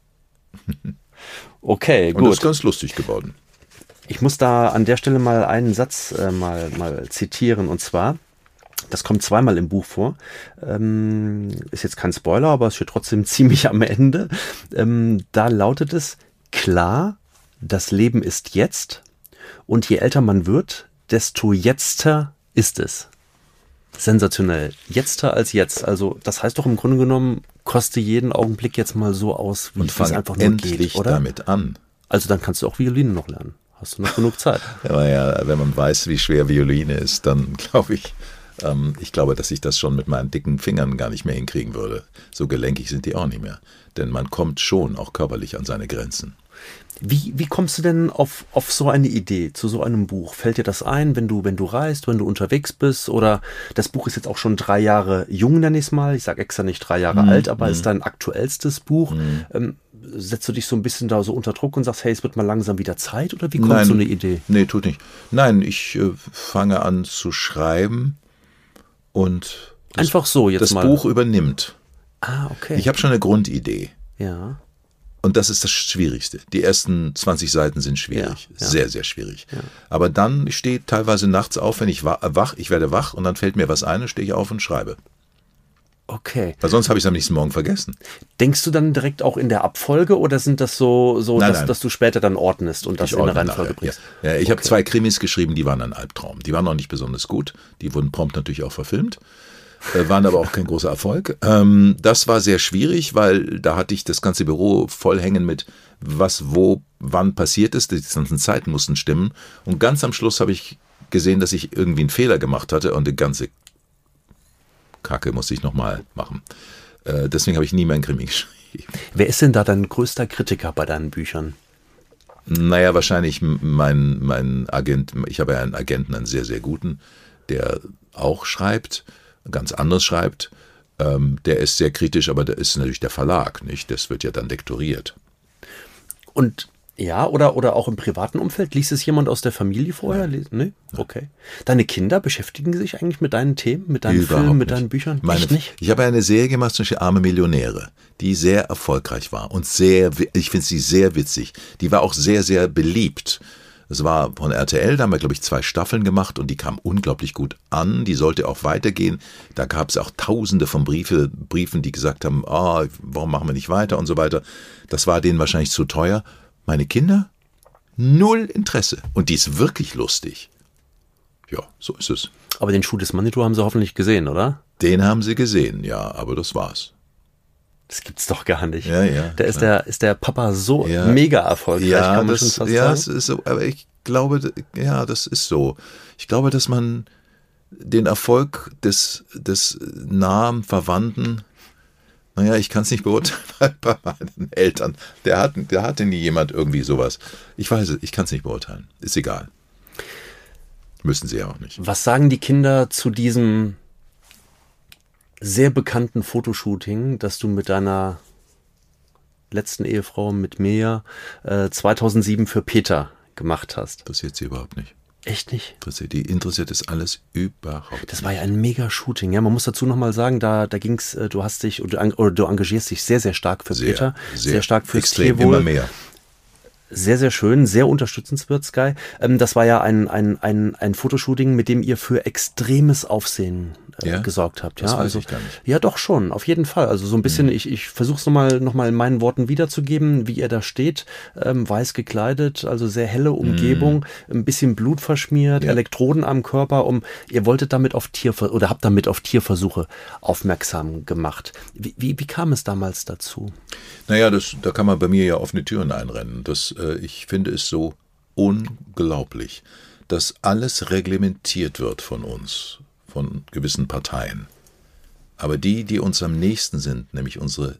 F: Okay,
D: Und das ist
F: gut.
D: ganz lustig geworden.
F: Ich muss da an der Stelle mal einen Satz äh, mal, mal zitieren und zwar, das kommt zweimal im Buch vor, ähm, ist jetzt kein Spoiler, aber es steht trotzdem ziemlich am Ende. Ähm, da lautet es, klar, das Leben ist jetzt und je älter man wird, desto jetzter ist es. Sensationell. Jetzter als jetzt. Also das heißt doch im Grunde genommen, koste jeden Augenblick jetzt mal so aus, wie
D: Und
F: es
D: fang
F: einfach nur
D: endlich
F: geht, oder?
D: damit an.
F: Also dann kannst du auch Violine noch lernen. Hast du noch genug Zeit.
D: Aber ja, wenn man weiß, wie schwer Violine ist, dann glaube ich, ähm, ich glaube, dass ich das schon mit meinen dicken Fingern gar nicht mehr hinkriegen würde. So gelenkig sind die auch nicht mehr. Denn man kommt schon auch körperlich an seine Grenzen.
F: Wie, wie kommst du denn auf, auf so eine Idee, zu so einem Buch? Fällt dir das ein, wenn du, wenn du reist, wenn du unterwegs bist? Oder das Buch ist jetzt auch schon drei Jahre jung, nenne ich es mal. Ich sage extra nicht drei Jahre
D: Mhm.
F: alt, aber ist dein aktuellstes Buch.
D: Mhm.
F: Ähm, setzt du dich so ein bisschen da so unter Druck und sagst, hey, es wird mal langsam wieder Zeit? Oder wie kommt
D: Nein,
F: so eine Idee?
D: Nee, tut nicht. Nein, ich äh, fange an zu schreiben und das,
F: einfach so jetzt
D: das
F: mal.
D: Buch übernimmt.
F: Ah, okay.
D: Ich habe schon eine Grundidee.
F: Ja.
D: Und das ist das Schwierigste. Die ersten zwanzig Seiten sind schwierig.
F: Ja, ja.
D: Sehr, sehr schwierig.
F: Ja.
D: Aber dann, ich stehe teilweise nachts auf, wenn ich wach, ich werde wach und dann fällt mir was ein und stehe ich auf und schreibe.
F: Okay.
D: Weil sonst habe ich es am nächsten Morgen vergessen.
F: Denkst du dann direkt auch in der Abfolge oder sind das so, so
D: Nein,
F: dass,
D: nein.
F: dass du später dann ordnest und das
D: Ich
F: in der
D: ordne
F: Reihenfolge
D: nachher,
F: bringst?
D: Ja. Ja, ich
F: Okay.
D: habe zwei Krimis geschrieben, die waren ein Albtraum. Die waren noch nicht besonders gut. Die wurden prompt natürlich auch verfilmt. Äh, waren aber auch kein großer Erfolg. Ähm, das war sehr schwierig, weil da hatte ich das ganze Büro voll hängen mit was, wo, wann passiert ist. Die ganzen Zeiten mussten stimmen. Und ganz am Schluss habe ich gesehen, dass ich irgendwie einen Fehler gemacht hatte und die ganze Kacke musste ich nochmal machen. Äh, deswegen habe ich nie mehr einen Krimi geschrieben.
F: Wer ist denn da dein größter Kritiker bei deinen Büchern?
D: Naja, wahrscheinlich mein, mein Agent. Ich habe ja einen Agenten, einen sehr, sehr guten, der auch schreibt, ganz anders schreibt. Ähm, der ist sehr kritisch, aber der ist natürlich der Verlag, nicht? Das wird ja dann lektoriert.
F: Und ja, oder, oder auch im privaten Umfeld? Liest es jemand aus der Familie vorher? Nein. Nee? Okay. Deine Kinder beschäftigen sich eigentlich mit deinen Themen, mit deinen
D: Überhaupt
F: Filmen, mit
D: nicht.
F: deinen Büchern?
D: Meine,
F: Echt nicht?
D: Ich habe eine Serie gemacht, zum Beispiel Arme Millionäre, die sehr erfolgreich war und sehr, ich finde sie sehr witzig. Die war auch sehr, sehr beliebt. Es war von R T L, da haben wir, glaube ich, zwei Staffeln gemacht und die kam unglaublich gut an. Die sollte auch weitergehen. Da gab es auch tausende von Briefe, Briefen, die gesagt haben, oh, warum machen wir nicht weiter und so weiter. Das war denen wahrscheinlich zu teuer. Meine Kinder? Null Interesse. Und die ist wirklich lustig. Ja, so ist es.
F: Aber den Schuh des Manitou haben sie hoffentlich gesehen, oder?
D: Den haben sie gesehen, ja, aber das war's.
F: Das gibt's doch gar nicht.
D: Ja, ja,
F: Da ist der, ist der Papa so
D: Ja.
F: mega erfolgreich,
D: Ja,
F: kann man
D: das,
F: schon fast
D: ja,
F: sagen.
D: es ist so, aber ich glaube, ja, das ist so. Ich glaube, dass man den Erfolg des, des nahen Verwandten, naja, ich kann es nicht beurteilen, weil bei meinen Eltern, der, hat, der hatte nie jemand irgendwie sowas. Ich weiß es, ich kann es nicht beurteilen. Ist egal. Müssen sie ja auch nicht.
F: Was sagen die Kinder zu diesem sehr bekannten Fotoshooting, das du mit deiner letzten Ehefrau, mit Mia, äh, zweitausendsieben für Peter gemacht hast?
D: Interessiert sie überhaupt nicht.
F: Echt nicht?
D: Interessiert, die interessiert das alles überhaupt
F: Das
D: nicht.
F: war ja ein Mega-Shooting. Ja, man muss dazu nochmal sagen, da, da ging's, äh, du hast dich, oder du, oder du engagierst dich sehr, sehr stark für
D: Sehr,
F: Peter, sehr,
D: sehr
F: stark fürs
D: extrem,
F: Tierwohl.
D: immer mehr.
F: Sehr, sehr schön, sehr unterstützenswert, Sky. Ähm, das war ja ein, ein, ein, ein Fotoshooting, mit dem ihr für extremes Aufsehen äh,
D: Ja?
F: gesorgt habt. Ja,
D: Das weiß
F: also,
D: ich gar nicht.
F: Ja, doch schon, auf jeden Fall. Also so ein bisschen, ich, ich versuche es nochmal noch mal in meinen Worten wiederzugeben, wie ihr da steht. Ähm, weiß gekleidet, also sehr helle Umgebung, ein bisschen Blut verschmiert,
D: Ja.
F: Elektroden am Körper. Um, ihr wolltet damit auf Tierver- oder habt damit auf Tierversuche aufmerksam gemacht. Wie, wie, wie kam es damals dazu?
D: Naja, das, da kann man bei mir ja offene Türen einrennen. Das, äh, ich finde es so unglaublich, dass alles reglementiert wird von uns, von gewissen Parteien. Aber die, die uns am nächsten sind, nämlich unsere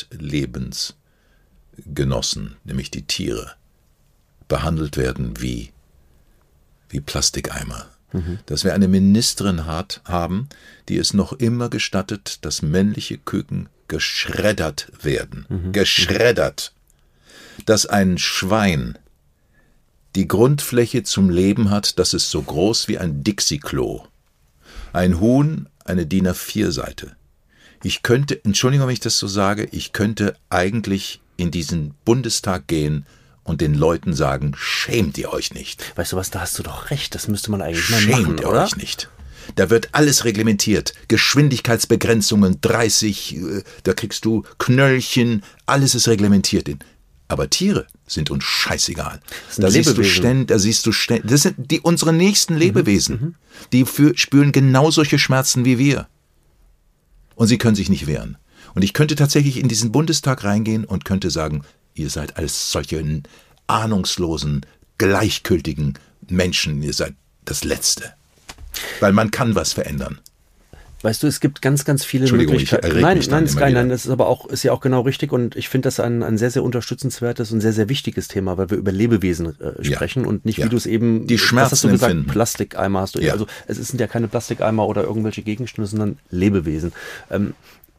D: Mitlebensgenossen, nämlich die Tiere, behandelt werden wie, wie Plastikeimer. Dass wir eine Ministerin hat, haben, die es noch immer gestattet, dass männliche Küken geschreddert werden. Geschreddert. Dass ein Schwein die Grundfläche zum Leben hat, das ist so groß wie ein Dixie-Klo. Ein Huhn eine D I N A vier Seite. Ich könnte, Entschuldigung, wenn ich das so sage, ich könnte eigentlich in diesen Bundestag gehen und den Leuten sagen, schämt ihr euch nicht.
F: Weißt du was, da hast du doch recht, das müsste man eigentlich mal machen,
D: Schämt ihr
F: oder?
D: euch nicht. Da wird alles reglementiert. Geschwindigkeitsbegrenzungen, dreißig, äh, da kriegst du Knöllchen, alles ist reglementiert. Aber Tiere sind uns scheißegal.
F: sind
D: Da siehst du
F: Lebewesen.
D: ständig, da siehst du ständig, das sind die, unsere nächsten Lebewesen. Die für, spüren genau solche Schmerzen wie wir. Und sie können sich nicht wehren. Und ich könnte tatsächlich in diesen Bundestag reingehen und könnte sagen, ihr seid alles solche ahnungslosen, gleichgültigen Menschen, ihr seid das Letzte. Weil man kann was verändern.
F: Weißt du, es gibt ganz, ganz viele
D: Entschuldigung, ich
F: Möglichkeiten.
D: erreg
F: Nein,
D: mich dann
F: nein,
D: immer
F: Sky,
D: wieder.
F: nein, das ist aber auch, ist ja auch genau richtig und ich finde das ein, ein sehr, sehr unterstützenswertes und sehr, sehr wichtiges Thema, weil wir über Lebewesen äh,
D: Ja.
F: sprechen und nicht,
D: Ja.
F: wie du es eben,
D: Die
F: was
D: Schmerzen
F: hast du gesagt,
D: empfinden.
F: Plastikeimer hast du,
D: Ja.
F: also es sind ja keine Plastikeimer oder irgendwelche Gegenstände, sondern Lebewesen. Ähm,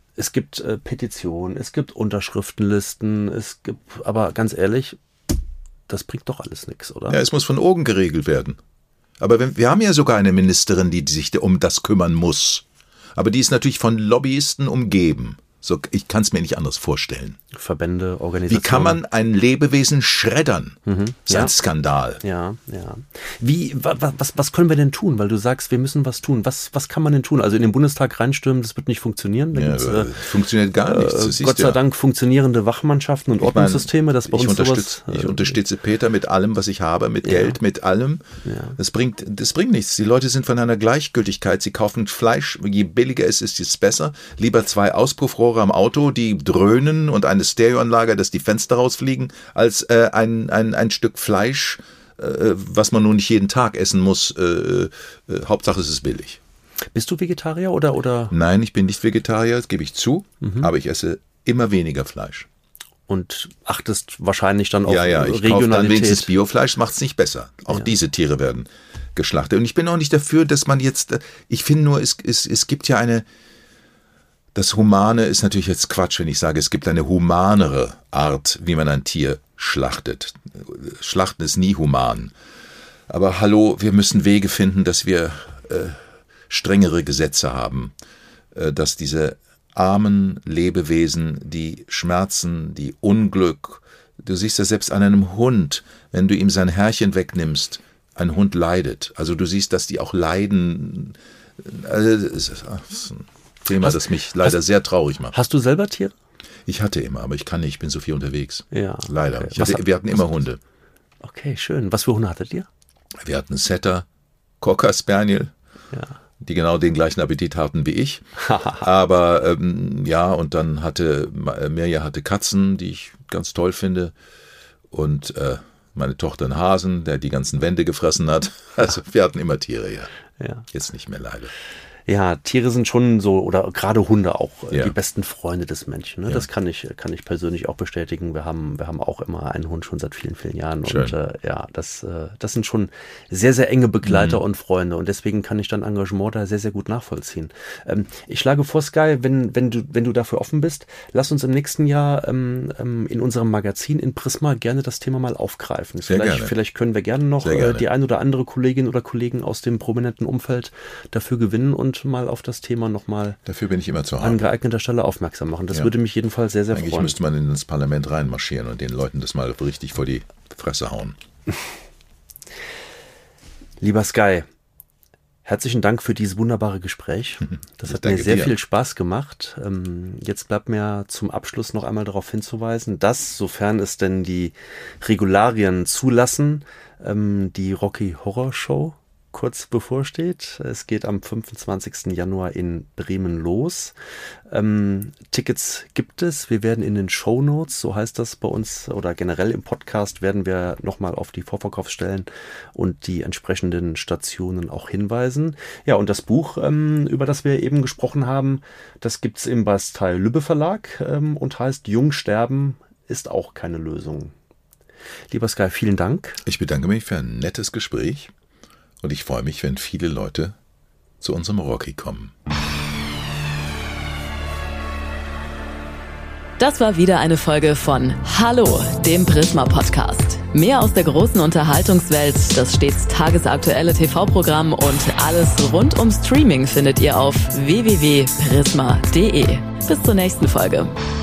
F: es gibt äh, Petitionen, es gibt Unterschriftenlisten, es gibt, aber ganz ehrlich, das bringt doch alles nichts, oder?
D: Ja, es muss von oben geregelt werden. Aber wenn, wir haben ja sogar eine Ministerin, die sich um das kümmern muss. Aber die ist natürlich von Lobbyisten umgeben. So, ich kann es mir nicht anders vorstellen.
F: Verbände, Organisationen.
D: Wie kann man ein Lebewesen schreddern?
F: Mhm,
D: Das ist
F: ja.
D: ein Skandal.
F: Ja, ja. Wie, wa, was, was können wir denn tun? Weil du sagst, wir müssen was tun. Was, was kann man denn tun? Also in den Bundestag reinstürmen, das wird nicht funktionieren. Da
D: Ja,
F: gibt's, äh,
D: funktioniert gar nichts. Das
F: äh,
D: siehst
F: Gott
D: du
F: sei
D: ja.
F: Dank funktionierende Wachmannschaften und
D: Ich
F: Ordnungssysteme, dass bei
D: ich
F: uns
D: unterstütze,
F: sowas...
D: ich
F: äh,
D: unterstütze Peter mit allem, was ich habe, mit
F: Ja.
D: Geld, mit allem.
F: Ja.
D: Das bringt, das bringt nichts. Die Leute sind von einer Gleichgültigkeit. Sie kaufen Fleisch, je billiger es ist, desto besser. Lieber zwei Auspuffrohre am Auto, die dröhnen und eine Stereoanlage, dass die Fenster rausfliegen, als äh, ein, ein, ein Stück Fleisch, äh, was man nun nicht jeden Tag essen muss. Äh, äh, Hauptsache es ist billig.
F: Bist du Vegetarier oder... oder?
D: Nein, ich bin nicht Vegetarier, das gebe ich zu,
F: Mhm.
D: aber ich esse immer weniger Fleisch.
F: Und achtest wahrscheinlich dann auf
D: Ja, ja, ich kaufe dann
F: Regionalität.
D: wenigstens Biofleisch, macht es nicht besser. Auch
F: Ja.
D: diese Tiere werden geschlachtet. Und ich bin auch nicht dafür, dass man jetzt, ich finde nur, es, es, es gibt ja eine, das Humane ist natürlich jetzt Quatsch, wenn ich sage, es gibt eine humanere Art, wie man ein Tier schlachtet. Schlachten ist nie human. Aber hallo, wir müssen Wege finden, dass wir äh, strengere Gesetze haben, äh, dass diese armen Lebewesen, die Schmerzen, die Unglück, du siehst das selbst an einem Hund, wenn du ihm sein Herrchen wegnimmst, ein Hund leidet. Also du siehst, dass die auch leiden. Also das ist ein Thema,
F: Hast-
D: das mich leider
F: hast-
D: sehr traurig macht.
F: Hast du selber Tiere?
D: Ich hatte immer, aber ich kann nicht, ich bin so viel unterwegs.
F: Ja.
D: Leider.
F: Okay.
D: Ich hatte,
F: Was-
D: wir hatten immer Hunde.
F: Okay, schön. Was für Hunde hattet ihr?
D: Wir hatten Setter, Cocker Spaniel,
F: Ja.
D: die genau den gleichen Appetit hatten wie ich. Aber ähm, ja, und dann hatte Mirja hatte Katzen, die ich ganz toll finde. Und äh, meine Tochter einen Hasen, der die ganzen Wände gefressen hat. Also wir hatten immer Tiere, ja.
F: Ja.
D: Jetzt nicht mehr leider.
F: Ja, Tiere sind schon so, oder gerade Hunde auch, äh,
D: Ja.
F: die besten Freunde des Menschen. Ne?
D: Ja.
F: Das kann ich, kann ich persönlich auch bestätigen. Wir haben, wir haben auch immer einen Hund schon seit vielen, vielen Jahren.
D: Schön.
F: Und äh, ja, das, äh, das sind schon sehr, sehr enge Begleiter
D: Mhm.
F: und Freunde. Und deswegen kann ich dein Engagement da sehr, sehr gut nachvollziehen. Ähm, ich schlage vor, Sky, wenn, wenn, du, wenn du dafür offen bist, lass uns im nächsten Jahr ähm, ähm, in unserem Magazin in Prisma gerne das Thema mal aufgreifen.
D: Sehr
F: vielleicht,
D: gerne.
F: vielleicht können wir gerne noch
D: Sehr
F: äh,
D: gerne.
F: die ein oder andere Kollegin oder Kollegen aus dem prominenten Umfeld dafür gewinnen und mal auf das Thema nochmal
D: Dafür bin ich immer zu
F: an
D: haben.
F: geeigneter Stelle aufmerksam machen. Das
D: Ja.
F: würde mich jedenfalls sehr, sehr
D: Eigentlich
F: freuen.
D: müsste man in das Parlament reinmarschieren und den Leuten das mal richtig vor die Fresse hauen.
F: Lieber Sky, herzlichen Dank für dieses wunderbare Gespräch. Das
D: Ich
F: hat mir
D: danke
F: sehr
D: dir.
F: viel Spaß gemacht. Ähm, Jetzt bleibt mir zum Abschluss noch einmal darauf hinzuweisen, dass, sofern es denn die Regularien zulassen, ähm, die Rocky Horror Show kurz bevorsteht. Es geht am fünfundzwanzigsten Januar in Bremen los. Ähm, Tickets gibt es. Wir werden in den Shownotes, so heißt das bei uns, oder generell im Podcast, werden wir nochmal auf die Vorverkaufsstellen und die entsprechenden Stationen auch hinweisen. Ja, und das Buch, ähm, über das wir eben gesprochen haben, das gibt's im Bastei Lübbe Verlag ähm, und heißt Jung sterben ist auch keine Lösung. Lieber Sky, vielen Dank.
D: Ich bedanke mich für ein nettes Gespräch und ich freue mich, wenn viele Leute zu unserem Rocky kommen.
E: Das war wieder eine Folge von Hallo, dem Prisma Podcast. Mehr aus der großen Unterhaltungswelt, das stets tagesaktuelle T V-Programm und alles rund um Streaming findet ihr auf w w w punkt prisma punkt de. Bis zur nächsten Folge.